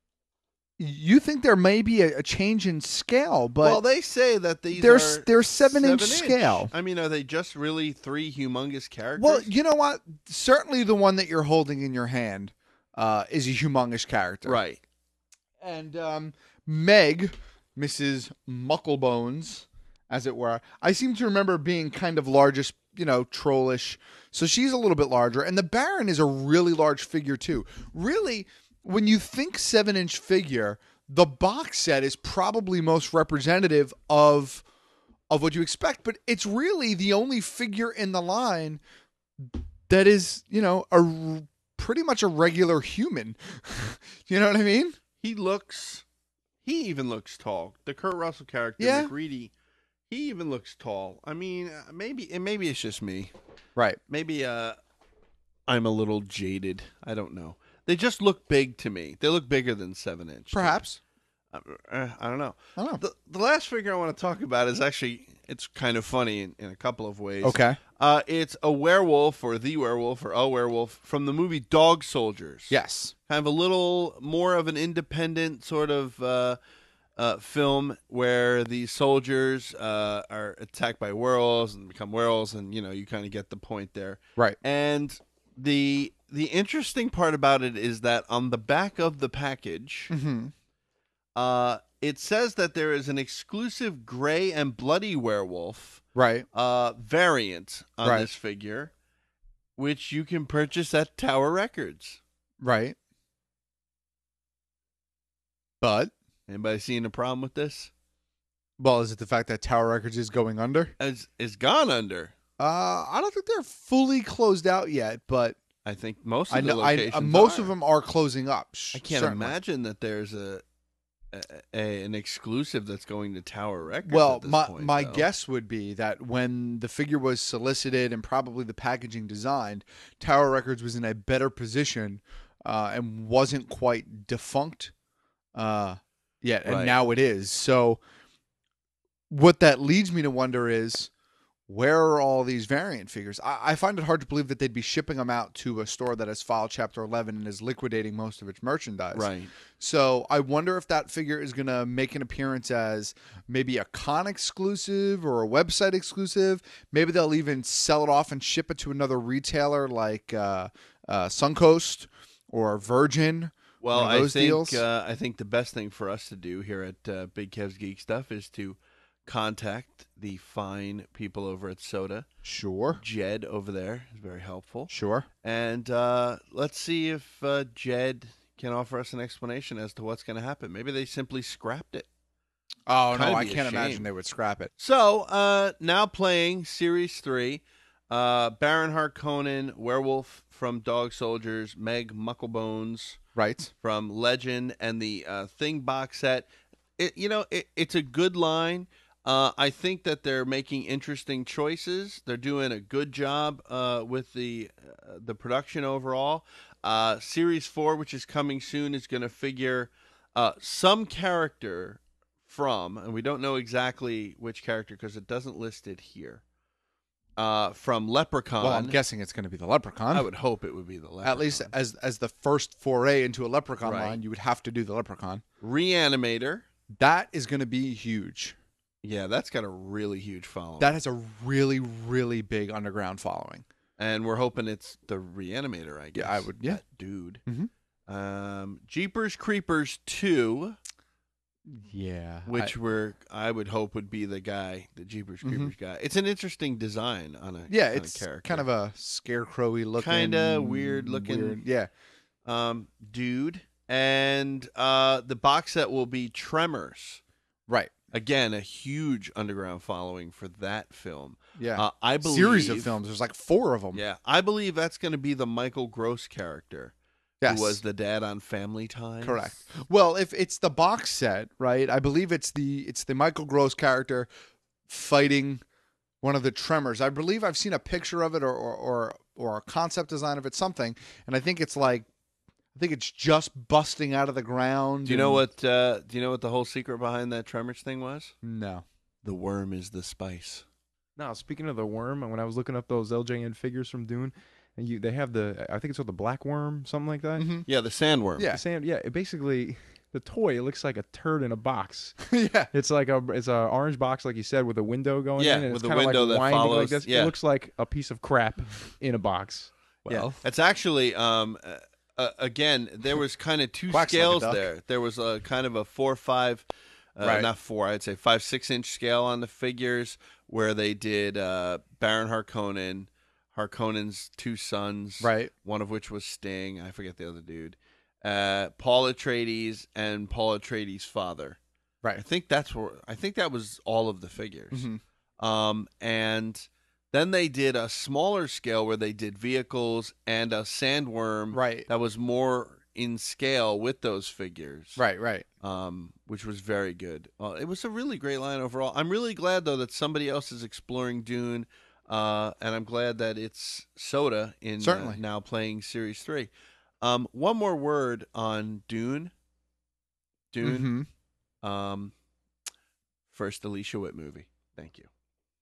You think there may be a, a change in scale, but well, they say that these they're are they're seven inch scale. I mean, are they just really three humongous characters? Well, you know what? Certainly, the one that you're holding in your hand uh, is a humongous character, right? And um, Meg, Missus Mucklebones, as it were, I seem to remember being kind of largest, you know, trollish. So she's a little bit larger, and the Baron is a really large figure too. Really. When you think seven-inch figure, the box set is probably most representative of of what you expect, but it's really the only figure in the line that is, you know, a pretty much a regular human. You know what I mean? He looks, he even looks tall. The Kurt Russell character, Yeah. McReady, he even looks tall. I mean, uh, maybe and maybe it's just me. Right. Maybe uh, I'm a little jaded. I don't know. They just look big to me. They look bigger than seven inch. Perhaps. Uh, uh, I don't know. I don't know. The, the last figure I want to talk about is actually, it's kind of funny in, in a couple of ways. Okay. Uh, it's a werewolf or the werewolf or a werewolf from the movie Dog Soldiers. Yes. Kind of a little more of an independent sort of uh, uh, film where these soldiers uh, are attacked by werewolves and become werewolves, and, you know, you kind of get the point there. Right. And the... The interesting part about it is that on the back of the package, Mm-hmm. uh, it says that there is an exclusive gray and bloody werewolf Right. uh, variant on Right. this figure, which you can purchase at Tower Records. Right. But Anybody seeing a problem with this? well, is it the fact that Tower Records is going under? Is is gone under? Uh, I don't think they're fully closed out yet, but I think most of I the know I, locations uh, most are. of them are closing up. I can't certainly. imagine that there's a, a, a an exclusive that's going to Tower Records. Well, at this my point, my though. guess would be that when the figure was solicited and probably the packaging designed, Tower Records was in a better position uh, and wasn't quite defunct uh, yet, and Right. now it is. So, what that leads me to wonder is, where are all these variant figures? I, I find it hard to believe that they'd be shipping them out to a store that has filed Chapter eleven and is liquidating most of its merchandise. Right. So I wonder if that figure is going to make an appearance as maybe a con exclusive or a website exclusive. Maybe they'll even sell it off and ship it to another retailer like uh, uh, Suncoast or Virgin. Well, one of I those think deals. uh, I think the best thing for us to do here at uh, Big Kev's Geek Stuff is to contact the fine people over at Soda. Sure. Jed over there is very helpful. Sure. And uh, let's see if uh, Jed can offer us an explanation as to what's going to happen. Maybe they simply scrapped it. Oh, Kinda no, I be a can't shame. imagine they would scrap it. So, uh, now playing Series three, uh, Baron Harkonnen, Werewolf from Dog Soldiers, Meg Mucklebones Right. from Legend, and the uh, Thing box set. It, you know, it, it's a good line. Uh, I think that they're making interesting choices. They're doing a good job uh, with the uh, the production overall. Uh, Series four, which is coming soon, is going to figure uh, some character from, and we don't know exactly which character because it doesn't list it here. uh, from Leprechaun. Well, I'm guessing it's going to be the Leprechaun. I would hope it would be the Leprechaun. At least as as the first foray into a Leprechaun Right. line, you would have to do the Leprechaun. Reanimator. That is going to be huge. Yeah, that's got a really huge following. That has a really, really big underground following. And we're hoping it's the Reanimator, I guess. Yeah, I would. Yeah, that dude. Mm-hmm. Um, Jeepers Creepers two. Yeah, which I, were I would hope would be the guy, the Jeepers Creepers mm-hmm. guy. It's an interesting design on a yeah, on it's a character. kind of a scarecrowy looking, kind of weird looking, weird, yeah, um, dude. And uh, the box set will be Tremors. Right. Again, a huge underground following for that film. Yeah, uh, I believe series of films. There's like four of them. Yeah, I believe that's going to be the Michael Gross character. Yes. Who was the dad on Family Ties. Correct. Well, if it's the box set, right? I believe it's the it's the Michael Gross character fighting one of the Tremors. I believe I've seen a picture of it or or or, or a concept design of it, something, and I think it's like I think it's just busting out of the ground. Do you know what? Uh, do you know what the whole secret behind that Tremors thing was? No. The worm is the spice. No, speaking of the worm, when I was looking up those L J N figures from Dune, and you they have the I think it's called the black worm, something like that. Mm-hmm. Yeah, the sandworm. Yeah, the sand. Yeah, it basically the toy it looks like a turd in a box. yeah, it's like a it's a orange box like you said with a window going yeah, in. And with it's the window like that winding follows. Like this. Yeah. It looks like a piece of crap in a box. Well, yeah. It's actually um uh, uh, again there was kind of two Quacks scales like a duck. there. There was a kind of a four five. Uh, right. Not four, I'd say five, six inch scale on the figures where they did uh, Baron Harkonnen, Harkonnen's two sons, right? One of which was Sting. I forget the other dude. Uh, Paul Atreides and Paul Atreides' father. Right. I think that's where. I think that was all of the figures. Mm-hmm. Um, and then they did a smaller scale where they did vehicles and a sandworm. Right. That was more in scale with those figures. Right, right. Um, which was very good. Well, it was a really great line overall. I'm really glad though that somebody else is exploring Dune, uh, and I'm glad that it's Soda in Certainly. Uh, now playing Series Three. Um, one more word on Dune. Dune. Mm-hmm. Um, first Alicia Witt movie. Thank you.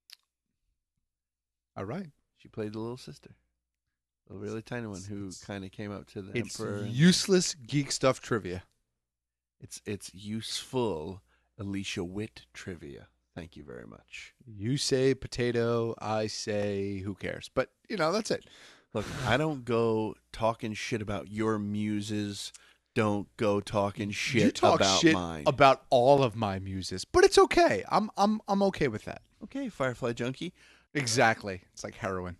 All right. She played the little sister. A really tiny one who kind of came up to the It's emperor. and- useless geek stuff trivia. It's it's useful Alicia Witt trivia. Thank you very much. You say potato, I say who cares. But, you know, that's it. Look, I don't go talking shit about your muses. Don't go talking shit you talk about shit mine. about all of my muses, but it's okay. I'm I'm I'm okay with that. Okay, Firefly Junkie. Exactly. It's like heroin.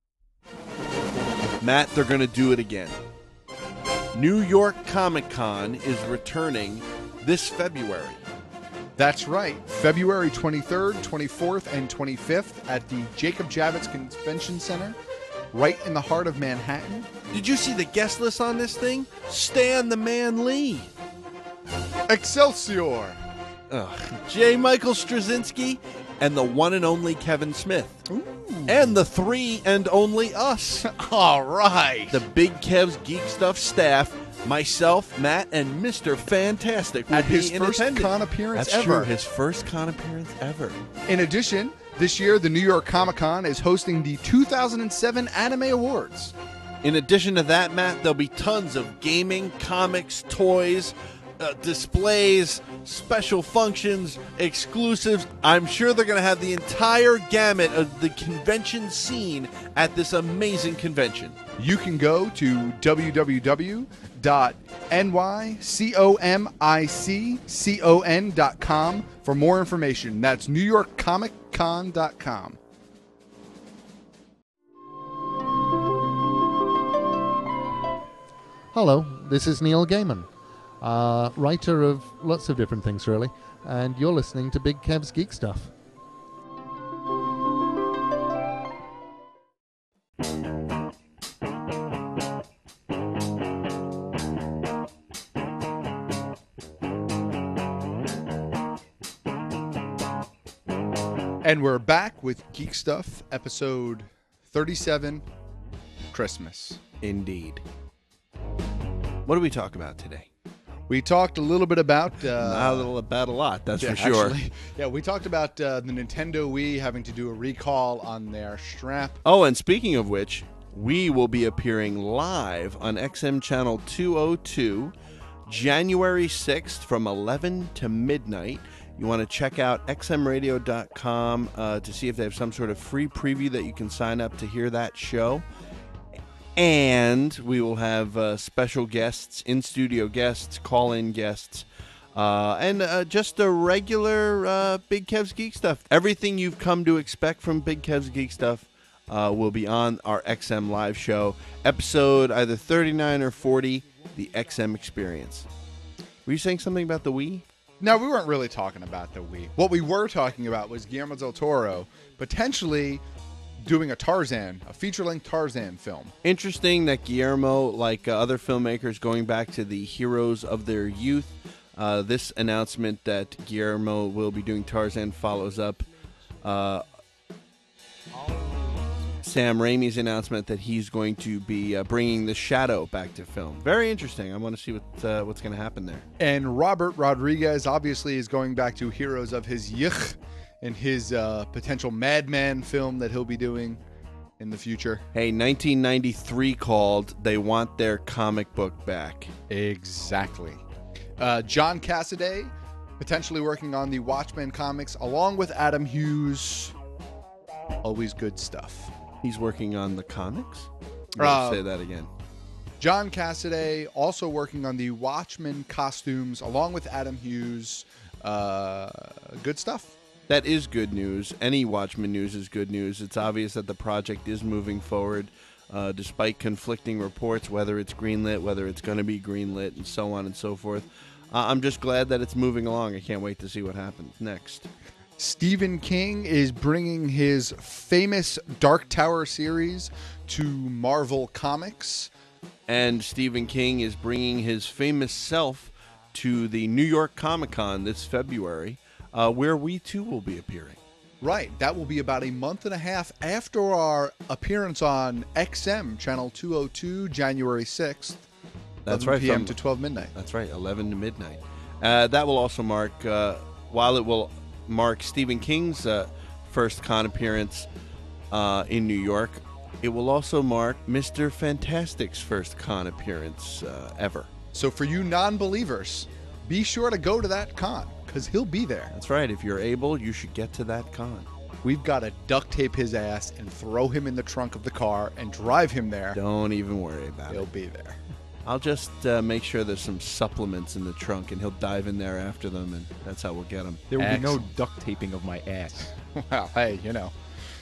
Matt, they're going to do it again. New York Comic Con is returning this February. That's right. February twenty-third, twenty-fourth, and twenty-fifth at the Jacob Javits Convention Center, right in the heart of Manhattan. Did you see the guest list on this thing? Stan the Man Lee. Excelsior. Ugh. J. Michael Straczynski and the one and only Kevin Smith. Ooh. And the three and only us. All right. The Big Kev's Geek Stuff staff, myself, Matt, and Mister Fantastic will At be his in first attendance. con appearance That's ever. true. His first con appearance ever. In addition, this year the New York Comic Con is hosting the two thousand seven Anime Awards. In addition to that, Matt, there'll be tons of gaming, comics, toys, uh, displays, special functions, exclusives. I'm sure they're going to have the entire gamut of the convention scene at this amazing convention. You can go to w w w dot n y comicon dot com for more information. That's new york comic con dot com. Hello, this is Neil Gaiman, uh, writer of lots of different things, really, and you're listening to Big Kev's Geek Stuff. And we're back with Geek Stuff, episode thirty-seven, Christmas. Indeed. What do we talk about today? We talked a little bit about uh, Not a little about a lot, that's yeah, for sure. actually, yeah, we talked about uh, the Nintendo Wii having to do a recall on their strap. Oh, and speaking of which, we will be appearing live on X M Channel two oh two, January sixth from eleven to midnight. You want to check out x m radio dot com uh, to see if they have some sort of free preview that you can sign up to hear that show. And we will have uh, special guests, in-studio guests, call-in guests, uh, and uh, just a regular uh, Big Kev's Geek Stuff. Everything you've come to expect from Big Kev's Geek Stuff uh, will be on our X M live show. Episode either thirty-nine or forty, the X M Experience. Were you saying something about the Wii? No, we weren't really talking about the Wii. What we were talking about was Guillermo del Toro potentially doing a Tarzan, a feature-length Tarzan film. Interesting that Guillermo, like uh, other filmmakers, going back to the heroes of their youth, uh, this announcement that Guillermo will be doing Tarzan follows up uh, Sam Raimi's announcement that he's going to be uh, bringing The Shadow back to film. Very interesting. I want to see what uh, what's going to happen there. And Robert Rodriguez obviously is going back to heroes of his youth in his uh, potential Madman film that he'll be doing in the future. Hey, nineteen ninety-three called. They want their comic book back. Exactly. Uh, John Cassaday potentially working on the Watchmen comics along with Adam Hughes. Always good stuff. He's working on the comics? Uh, say that again. John Cassaday also working on the Watchmen costumes along with Adam Hughes. Uh, good stuff. That is good news. Any Watchmen news is good news. It's obvious that the project is moving forward, uh, despite conflicting reports, whether it's greenlit, whether it's going to be greenlit, and so on and so forth. Uh, I'm just glad that it's moving along. I can't wait to see what happens next. Stephen King is bringing his famous Dark Tower series to Marvel Comics. And Stephen King is bringing his famous self to the New York Comic Con this February, uh, where we too will be appearing. Right. That will be about a month and a half after our appearance on X M Channel two oh two, January sixth. That's right. p m from- to twelve midnight. That's right, eleven to midnight. Uh, that will also mark, uh, while it will mark Stephen King's uh, first con appearance uh, in New York, it will also mark Mister Fantastic's first con appearance uh, ever. So for you non-believers, be sure to go to that con, because he'll be there. That's right. If you're able, you should get to that con. We've got to duct tape his ass and throw him in the trunk of the car and drive him there. Don't even worry about he'll it. He'll be there. I'll just uh, make sure there's some supplements in the trunk, and he'll dive in there after them, and that's how we'll get him. There will be no duct taping of my ass. Well, hey, you know.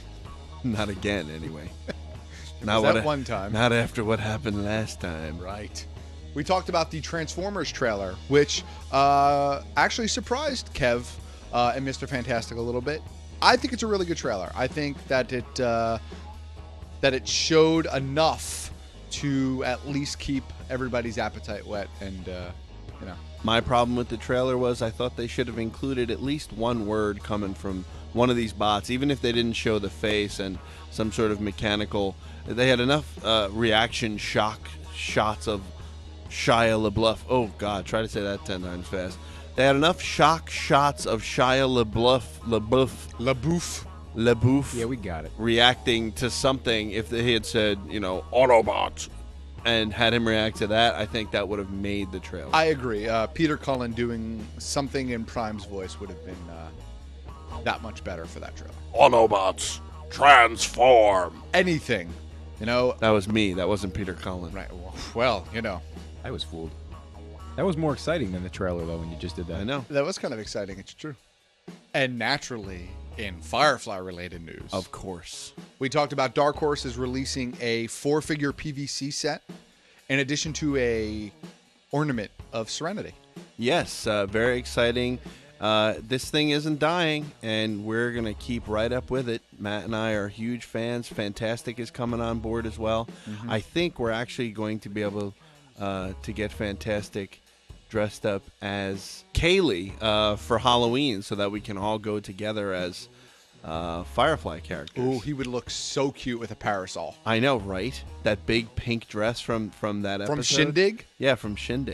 Not again, anyway. Not that one time. Not after what happened last time. Right. We talked about the Transformers trailer, which uh, actually surprised Kev uh, and Mister Fantastic a little bit. I think it's a really good trailer. I think that it uh, that it showed enough to at least keep everybody's appetite wet, and uh, you know. My problem with the trailer was I thought they should have included at least one word coming from one of these bots, even if they didn't show the face and some sort of mechanical. They had enough uh, reaction shock shots of Shia LaBeouf. Oh God, try to say that ten times fast. They had enough shock shots of Shia LaBeouf, LaBeouf, LaBeouf, LaBeouf. Yeah, we got it. Reacting to something. If they had said, you know, Autobots, and had him react to that, I think that would have made the trailer. I agree. Uh, Peter Cullen doing something in Prime's voice would have been uh, that much better for that trailer. Autobots, transform. Anything, you know. That was me. That wasn't Peter Cullen. Right. Well, you know. I was fooled. That was more exciting than the trailer, though, when you just did that. I know. That was kind of exciting. It's true. And naturally, in Firefly-related news, of course, we talked about Dark Horse is releasing a four-figure P V C set, in addition to a ornament of Serenity. Yes, uh, very exciting. Uh, this thing isn't dying, and we're going to keep right up with it. Matt and I are huge fans. Fantastic is coming on board as well. Mm-hmm. I think we're actually going to be able uh, to get Fantastic dressed up as Kaylee uh, for Halloween so that we can all go together as uh, Firefly characters. Ooh, he would look so cute with a parasol. I know, right? That big pink dress from, from that episode. From Shindig? Yeah, from Shindig.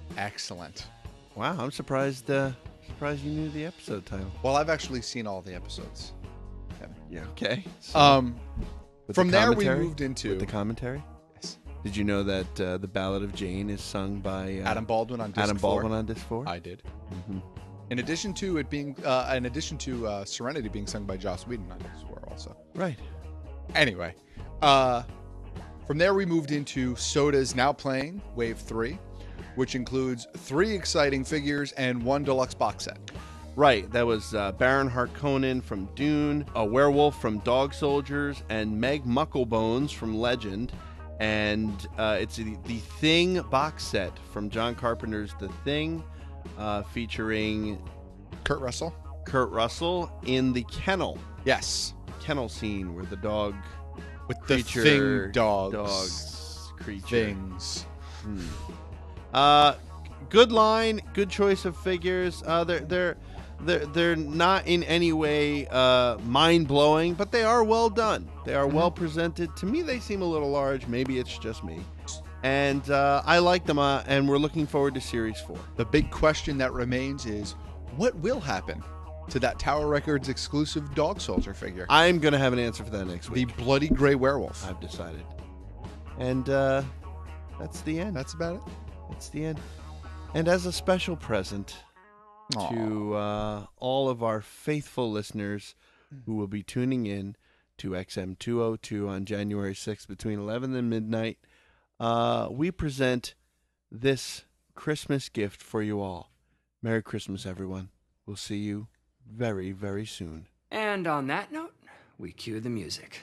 Excellent. Wow, I'm surprised. Uh, surprised you knew the episode title. Well, I've actually seen all the episodes. Yeah. Okay. So, Um, with from the there we commentary? moved into with the commentary. Yes. Did you know that uh, the Ballad of Jane is sung by uh, Adam Baldwin on disc Adam four. Baldwin on disc four? I did. Mm-hmm. In addition to it being, uh, in addition to uh, Serenity being sung by Joss Whedon on disc four, also. Right. Anyway, uh, from there we moved into Soda's now playing Wave Three, which includes three exciting figures and one deluxe box set. Right, that was uh, Baron Harkonnen from Dune, a werewolf from Dog Soldiers, and Meg Mucklebones from Legend. And uh, it's the, the Thing box set from John Carpenter's The Thing, uh, featuring Kurt Russell. Kurt Russell in the kennel. Yes. Kennel scene where the dog With creature, the thing dogs. dogs creature. Things. Hmm. Uh, good line, good choice of figures. Uh, they're they're they're they're not in any way uh, mind blowing, but they are well done. They are Mm-hmm. well presented. To me, they seem a little large. Maybe it's just me, and uh, I like them. Uh, and we're looking forward to Series Four. The big question that remains is, what will happen to that Tower Records exclusive Dog Soldier figure? I'm gonna have an answer for that next week. The Bloody Gray Werewolf. I've decided, and uh, that's the end. That's about it. That's the end. And as a special present Aw. to uh, all of our faithful listeners who will be tuning in to X M two oh two on January sixth between eleven and midnight, uh, we present this Christmas gift for you all. Merry Christmas, everyone. We'll see you very, very soon. And on that note, we cue the music.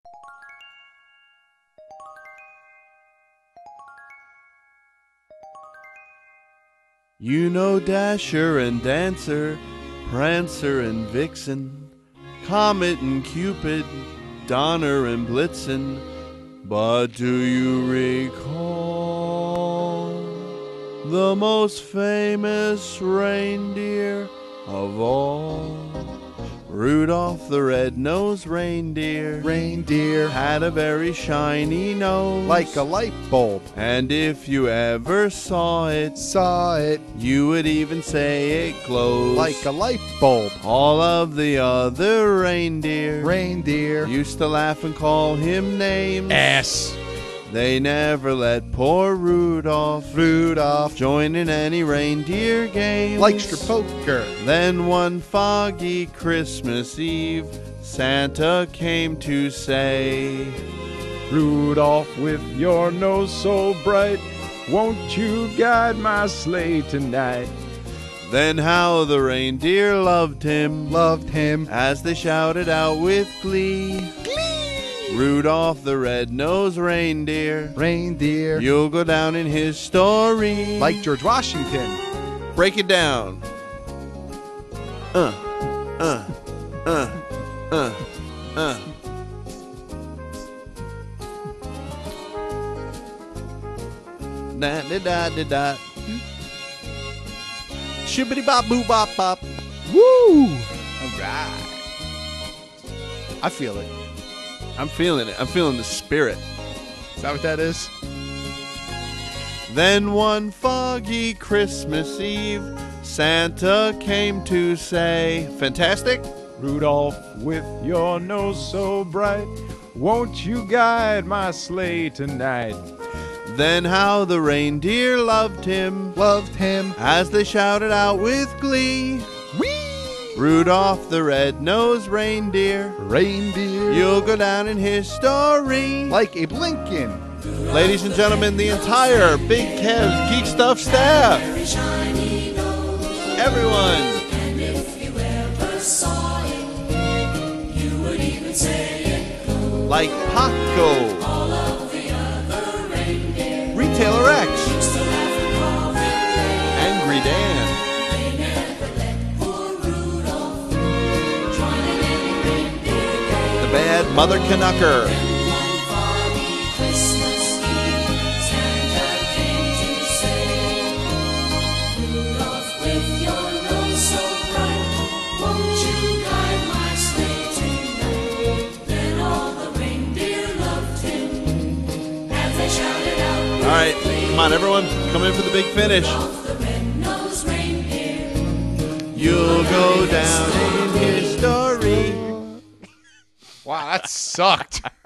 You know Dasher and Dancer, Prancer and Vixen, Comet and Cupid, Donner and Blitzen, but do you recall the most famous reindeer of all? Rudolph the red-nosed reindeer, Reindeer. had a very shiny nose, Like a light bulb. and if you ever saw it, Saw it. you would even say it glows Like a light bulb. all of the other reindeer Reindeer. used to laugh and call him names. Ass. They never let poor Rudolph Rudolph. join in any reindeer games. Likes poker. Then one foggy Christmas Eve, Santa came to say, Rudolph, with your nose so bright, won't you guide my sleigh tonight? then how the reindeer loved him, Loved him. as they shouted out with glee. Rudolph the red-nosed reindeer, Reindeer. you'll go down in his story. Like George Washington. Break it down. Uh, uh, uh, uh, uh. Da da da da da. Shibbity bop boo bop bop. Woo! All right. I feel it. I'm feeling it. I'm feeling the spirit. Is that what that is? Then one foggy Christmas Eve, Santa came to say, fantastic? Rudolph, with your nose so bright, won't you guide my sleigh tonight? Then how the reindeer loved him, Loved him. as they shouted out with glee. Rudolph the red-nosed reindeer, Reindeer. you'll go down in history. Like Abe Lincoln. Ladies and gentlemen, the entire Big Kev's Geek Stuff staff. Everyone. Like Paco. Retailer X. Angry Dan. The Bad Mother Canucker. All right. Come on, everyone, come in for the big finish. You'll go down in history. Wow, that sucked.